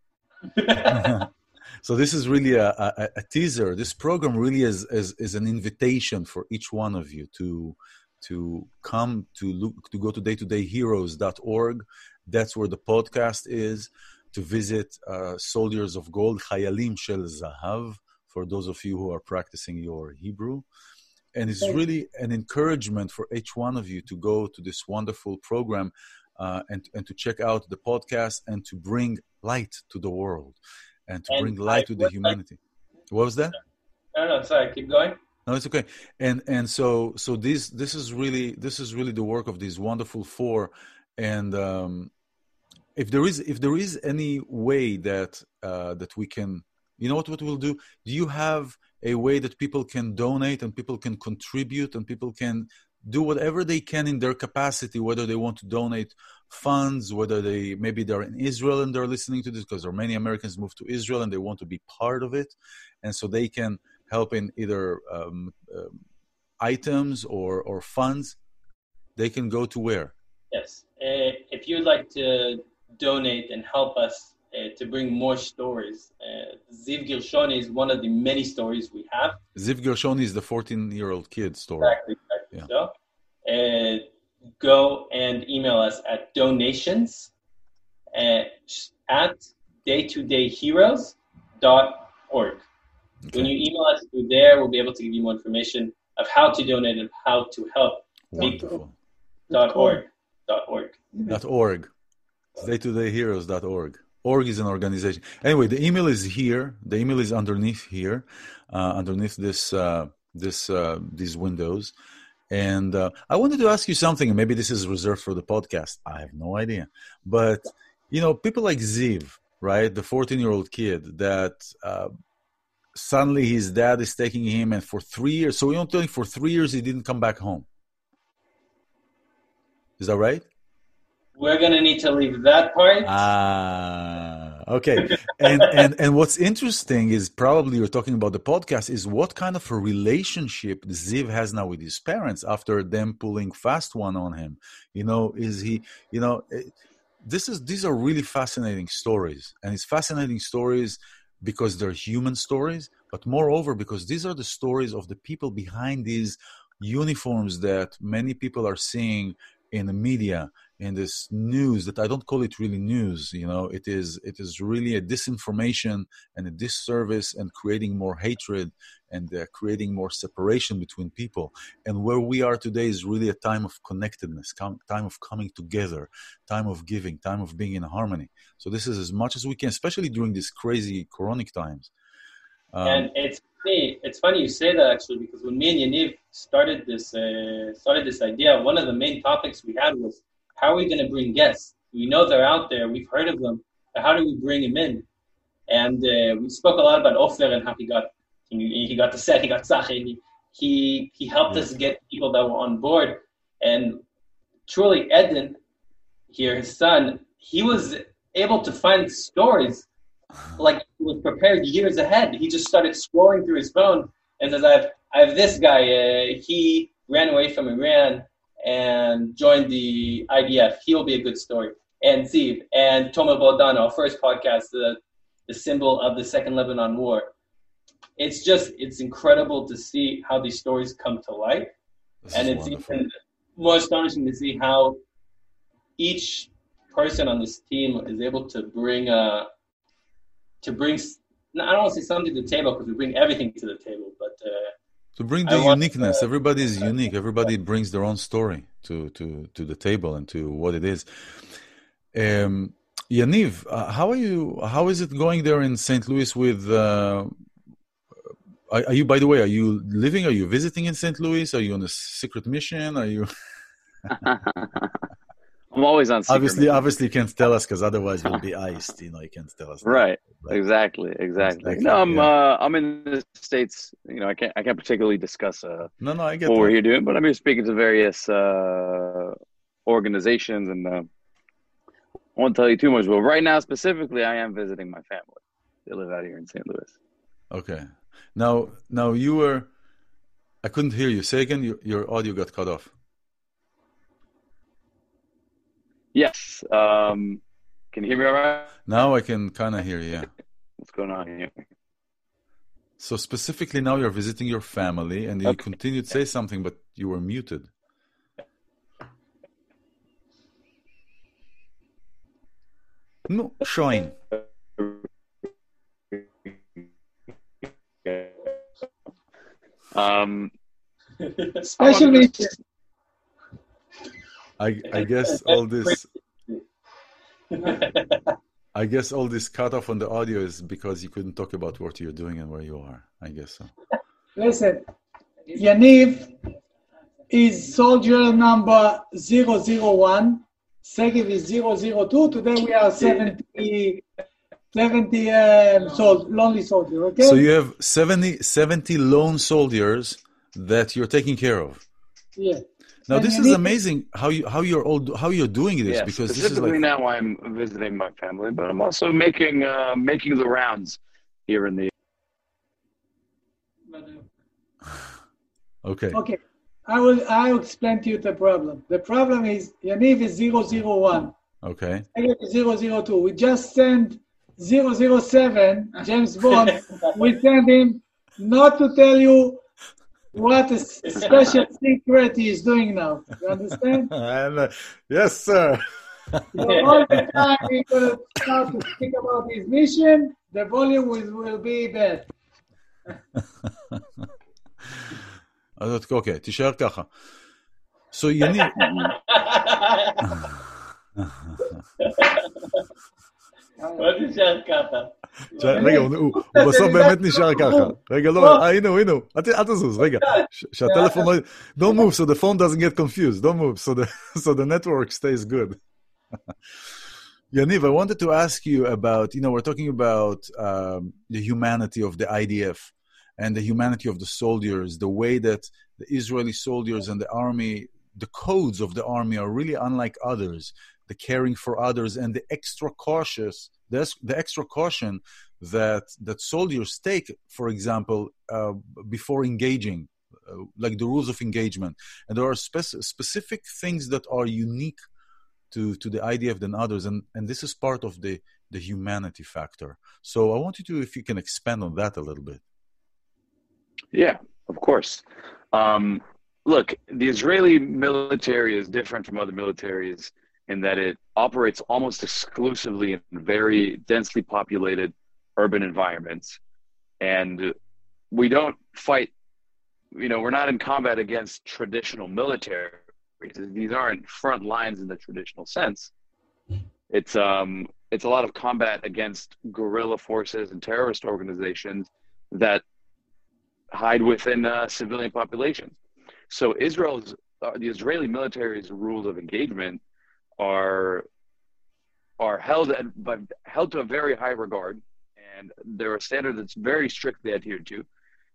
So this is really a teaser. This program really is an invitation for each one of you to come to go to daytodayheroes.org. That's where the podcast is. To visit Soldiers of Gold, Chayalim Shel Zahav, for those of you who are practicing your Hebrew. And it's really an encouragement for each one of you to go to this wonderful program and to check out the podcast and to bring light to the world and to bring light to the humanity. What was that? No, sorry, keep going. No, it's okay. And so this is really the work of these wonderful four. And if there is any way that we can, what we'll do? Do you have a way that people can donate and people can contribute and people can do whatever they can in their capacity, whether they want to donate funds, whether maybe they're in Israel and they're listening to this, because there are many Americans moved to Israel and they want to be part of it, and so they can help in either items or funds, they can go to where? Yes. If you'd like to donate and help us to bring more stories, Ziv Gershoni is one of the many stories we have. Ziv Gershoni is the 14-year-old kid story. Exactly so. Go and email us at donations at daytodayheroes.org. Okay. When you email us through there, we'll be able to give you more information of how to donate and how to help. Wonderful. .org. Daytodayheroes.org. Org is an organization. Anyway, the email is here. The email is underneath here, underneath this these windows. And I wanted to ask you something, and maybe this is reserved for the podcast. I have no idea. But, people like Ziv, right, the 14-year-old kid that suddenly his dad is taking him, and for 3 years, so for 3 years he didn't come back home. Is that right? We're going to need to leave that part. Okay. And what's interesting is probably you're talking about the podcast is what kind of a relationship Ziv has now with his parents after them pulling fast one on him. Is he, these are really fascinating stories, and it's fascinating stories because they're human stories, but moreover, because these are the stories of the people behind these uniforms that many people are seeing in the media, in this news that I don't call it really news. It is really a disinformation and a disservice and creating more hatred and creating more separation between people. And where we are today is really a time of connectedness, time of coming together, time of giving, time of being in harmony. So this is as much as we can, especially during these crazy coronic times. And it's funny you say that, actually, because when me and Yaniv started this idea, one of the main topics we had was, how are we going to bring guests? We know they're out there. We've heard of them. But how do we bring them in? And we spoke a lot about Ofer and how he got the set, he got Tzachi. He helped us get people that were on board. And truly, Eden, here, his son, he was able to find stories like he was prepared years ahead. He just started scrolling through his phone and says, I have this guy. He ran away from Iran and joined the IDF. He'll be a good story. And Ziv and Tomer Bodan, our first podcast, the symbol of the Second Lebanon War. It's incredible to see how these stories come to light. And it's even more astonishing to see how each person on this team is able to bring I don't want to say something to the table, because we bring everything to the table, but to bring the uniqueness. Everybody is unique. Everybody brings their own story to the table and to what it is. Yaniv, how is it going there in St. Louis with are you, by the way, are you visiting in St. Louis? Are you on a secret mission? Are you I'm always on secret mission. Obviously you can't tell us, because otherwise you'll be iced. You can't tell us. Right. Exactly. No, I'm in the States. I can't particularly discuss I get what we're here doing, but I'm here speaking to various organizations, and I won't tell you too much. But right now, specifically, I am visiting my family. They live out here in St. Louis. Okay. Now you were. I couldn't hear you. Say again. Your audio got cut off. Yes. Can you hear me all right? Now I can kind of hear you, yeah. What's going on here? So specifically now you're visiting your family, and you continued to say something, but you were muted. No, Shoin. Special meeting. I guess all this. I guess all this cut off on the audio is because you couldn't talk about what you're doing and where you are. I guess so. Listen, Yaniv is soldier number 001. Segev is 002. Today we are 70 lonely soldier. Okay. So you have 70 lone soldiers that you're taking care of. Yeah. Now this is amazing how you're doing this, because this is like, now I'm visiting my family, but I'm also making the rounds here in the. Okay. I'll explain to you the problem. The problem is Yaniv is 001. Okay. Elliot is 002. We just send 007, James Bond. We send him not to tell you what a special secret he is doing now. You understand? Yes, sir. So all the time he's going to start to speak about his mission, the volume will be bad. אז אוקיי, תישאר ככה. So יניב... לא נשאר ככה. רגע, הוא בסוף באמת נשאר ככה. רגע, לא, הנה הוא, אל תזוז, רגע. שהטלפון לא... Don't move, so the phone doesn't get confused. Don't move, so the network stays good. Yaniv, I wanted to ask you about, we're talking about the humanity of the IDF and the humanity of the soldiers, the way that the Israeli soldiers and the army, the codes of the army are really unlike others, the caring for others and the extra cautious, the extra caution that soldiers take, for example, before engaging, like the rules of engagement. And there are specific things that are unique to the IDF than others, and this is part of the humanity factor. So I want you to, if you can expand on that a little bit. Yeah, of course. Look, the Israeli military is different from other militaries in that it operates almost exclusively in very densely populated urban environments. And we don't fight, we're not in combat against traditional military. These aren't front lines in the traditional sense. It's a lot of combat against guerrilla forces and terrorist organizations that hide within civilian populations. So the Israeli military's rules of engagement are held to a very high regard, and they're a standard that's very strictly adhered to,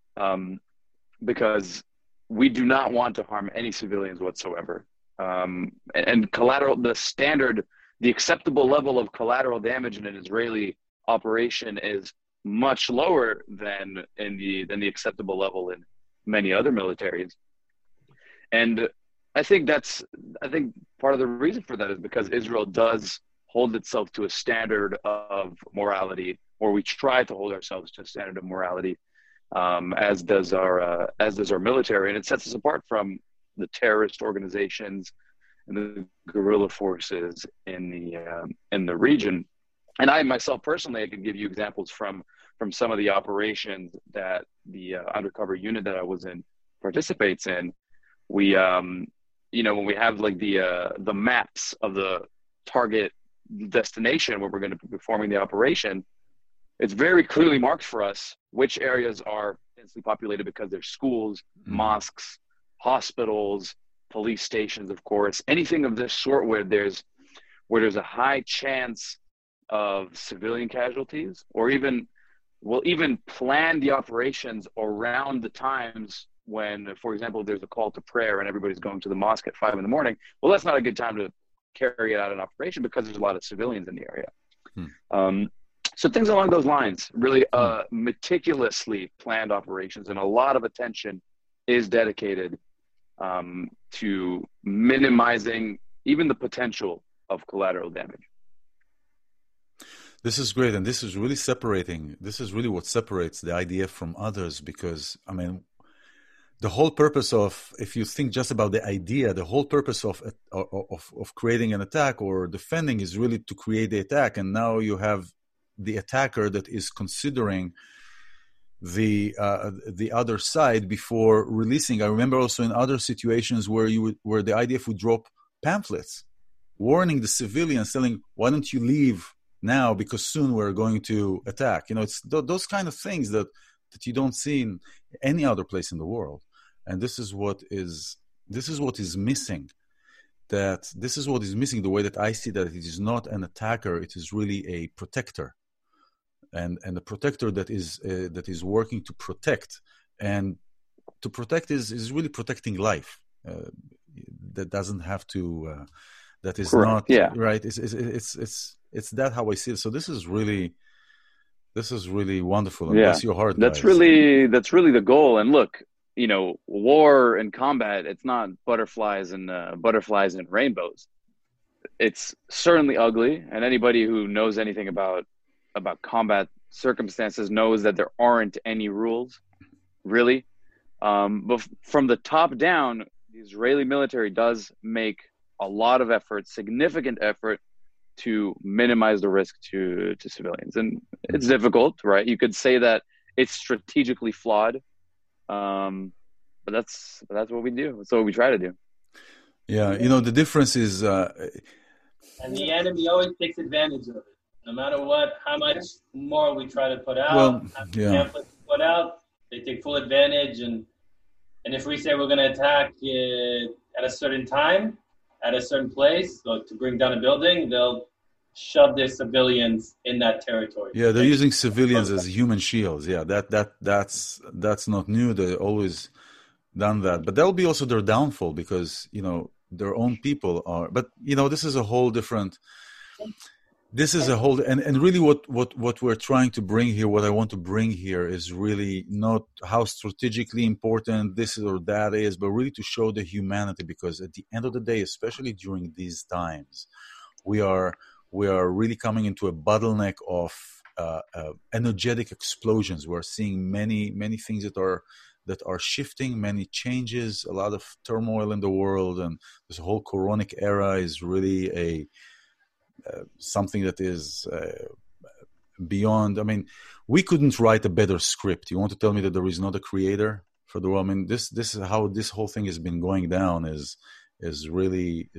because we do not want to harm any civilians whatsoever. And collateral, the acceptable level of collateral damage in an Israeli operation is much lower than the acceptable level in many other militaries. And I think part of the reason for that is because Israel does hold itself to a standard of morality, or we try to hold ourselves to a standard of morality, as does our military, and it sets us apart from the terrorist organizations and the guerrilla forces in the region. And I myself personally, I can give you examples from some of the operations that the undercover unit that I was in participates in. We when we have like the maps of the target destination where we're going to be performing the operation, it's very clearly marked for us which areas are densely populated because there's schools, mosques, hospitals, police stations, of course, anything of this sort where there's a high chance of civilian casualties, or we'll even plan the operations around the times when, for example, there's a call to prayer and everybody's going to the mosque at 5 a.m. Well, that's not a good time to carry it out an operation because there's a lot of civilians in the area. So things along those lines, really meticulously planned operations, and a lot of attention is dedicated to minimizing even the potential of collateral damage. This is great, and this is really what separates the IDF from others, because, the whole purpose of, if you think just about the idea, the whole purpose of creating an attack or defending is really to create the attack, and now you have the attacker that is considering the other side before releasing. I remember also in other situations where the IDF would drop pamphlets warning the civilians, telling, why don't you leave now, because soon we're going to attack. It's those kind of things that you don't see in any other place in the world. And this is what is missing. This is what is missing, the way that I see that it is not an attacker, it is really a protector. And a protector that is working to protect, and to protect is really protecting life. That doesn't have to. That is correct. Not right. It's that how I see it. So this is really wonderful. And bless your heart. That's really the goal. And look, war and combat, it's not butterflies and rainbows. It's certainly ugly, and anybody who knows anything about combat circumstances knows that there aren't any rules, really. But from the top down, the Israeli military does make a lot of effort, significant effort, to minimize the risk to civilians. And it's difficult, right? You could say that it's strategically flawed, but that's what we do. That's what we try to do. Yeah, the difference is... and the enemy always takes advantage of it. No matter what, how much more we try to put out, how much pamphlets we put out, they take full advantage. And if we say we're going to attack at a certain time, at a certain place, so to bring down a building, they'll shove their civilians in that territory. Yeah, they're using civilians as human shields. Yeah, that's not new. They've always done that. But that'll be also their downfall because, their own people are. But, this is a whole different... This is a whole, and really what we're trying to bring here, what I want to bring here is really not how strategically important this or that is, but really to show the humanity, because at the end of the day, especially during these times, we are really coming into a bottleneck of energetic explosions. We're seeing many things that are shifting, many changes, a lot of turmoil in the world, and this whole Quranic era is really something that is beyond. I mean, we couldn't write a better script. You want to tell me that there is not a creator for the world? I mean, this is how this whole thing has been going down. Is really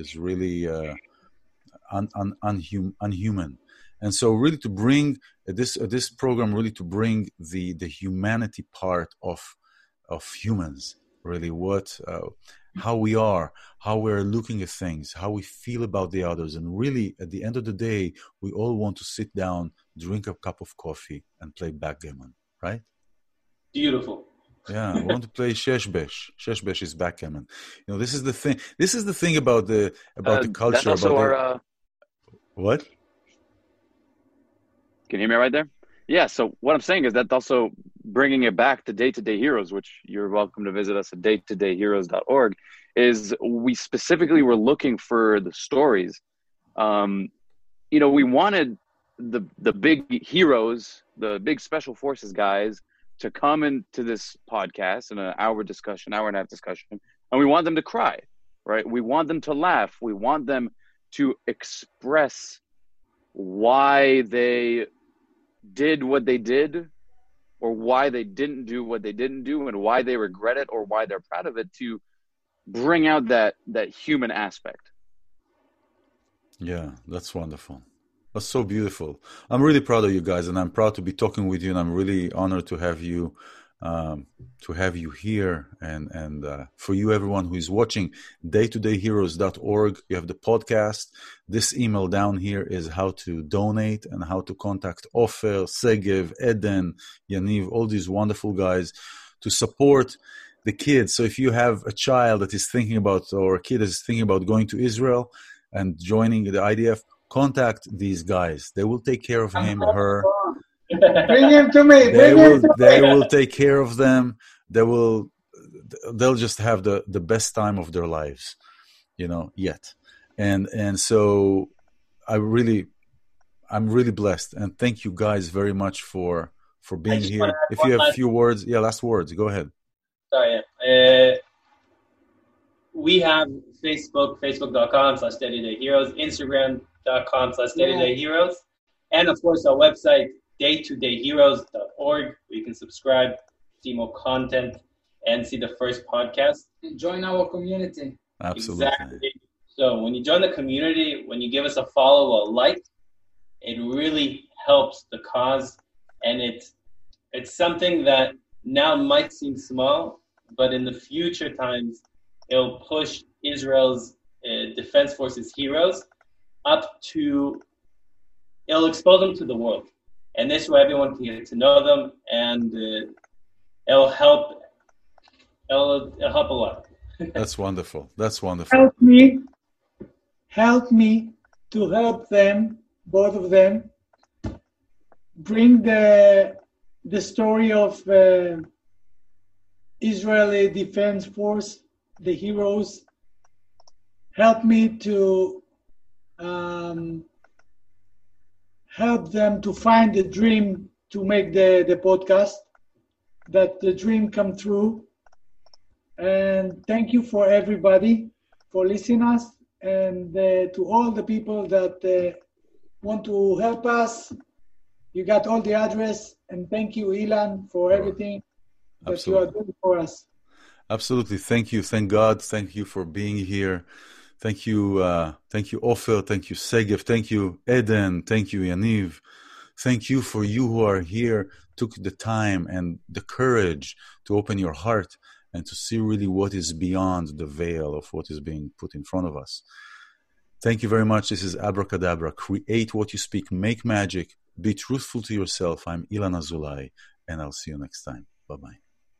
unhuman. And so, really, to bring this program, really to bring the humanity part of humans, really how we are, how we're looking at things, how we feel about the others. And really, at the end of the day, we all want to sit down, drink a cup of coffee, and play backgammon, right? Beautiful. Yeah, I want to play Sheshbesh. Sheshbesh is backgammon. This is the thing. This is the thing about the culture. That's also what? Can you hear me right there? Yeah, so what I'm saying is that also bringing it back to Day-to-Day Heroes, which you're welcome to visit us at daytodayheroes.org, is we specifically were looking for the stories. We wanted the big heroes, the big special forces guys, to come into this podcast in an hour and a half discussion, and we want them to cry, right? We want them to laugh. We want them to express why they did what they did, or why they didn't do what they didn't do, and why they regret it, or why they're proud of it, to bring out that human aspect. Yeah, that's wonderful. That's so beautiful. I'm really proud of you guys, and I'm proud to be talking with you, and I'm really honored to have you here, and for you, everyone who is watching, daytodayheroes.org. You have the podcast. This email down here is how to donate and how to contact Ofer, Segev, Eden, Yaniv, all these wonderful guys to support the kids. So if you have a child that is thinking about, or a kid that is thinking about going to Israel and joining the IDF, contact these guys. They will take care of him or her. Bring him to me. They will take care of them. They'll just have the best time of their lives, yet. And so I'm really blessed. And thank you guys very much for being here. If you have a few words, last words, go ahead. Sorry. We have Facebook.com/DayTodayHeroes, Instagram.com/DayTodayHeroes, and of course our website, daytodayheroes.org, where you can subscribe, see more content, and see the first podcast. And join our community. Absolutely. Exactly. So when you join the community, when you give us a follow or a like, it really helps the cause, and it's something that now might seem small, but in the future times, it'll push Israel's Defense Forces heroes it'll expose them to the world. And this way everyone can get to know them, and it'll help a lot. That's wonderful. Help me to help them, both of them, bring the story of Israeli Defense Force, the heroes, helped me to help them to find the dream to make the podcast, that the dream come true. And thank you for everybody for listening us, and to all the people that want to help us. You got all the address, and thank you, Ilan, for everything that you are doing for us. Absolutely. Thank you. Thank God. Thank you for being here. Thank you, Ofer. Thank you, Segev. Thank you, Eden. Thank you, Yaniv. Thank you for you who are here, took the time and the courage to open your heart and to see really what is beyond the veil of what is being put in front of us. Thank you very much. This is Abracadabra. Create what you speak. Make magic. Be truthful to yourself. I'm Ilan Azulai, and I'll see you next time. Bye-bye.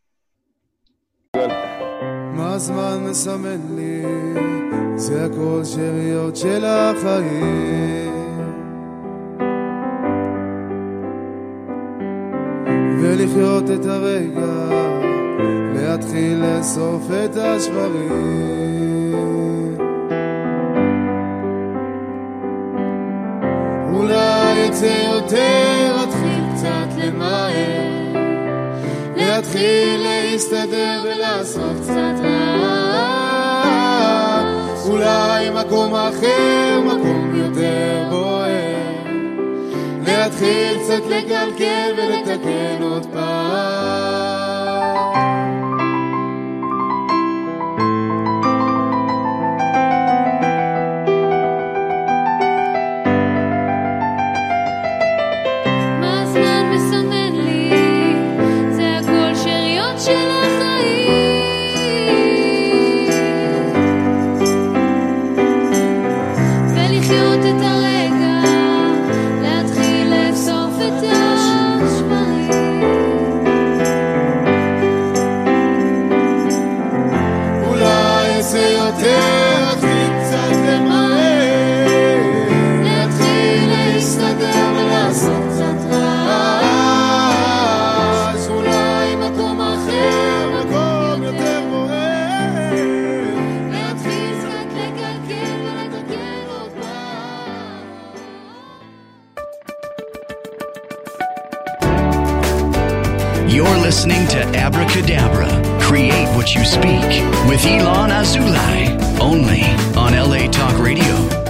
מה הזמן מסמן לי, זה הכל שאריות של החיים, ולחיות את הרגע, להתחיל לאסוף את השברים. אולי יצא יותר, אתחיל קצת למהר, להתחיל להסתדר ולעשות קצת רע. אולי מקום אחר, מקום יותר בוער, להתחיל קצת לקלקל ולתקן עוד פעם. You're listening to Abracadabra, Create What You Speak, with Ilan Azulai, only on LA Talk Radio.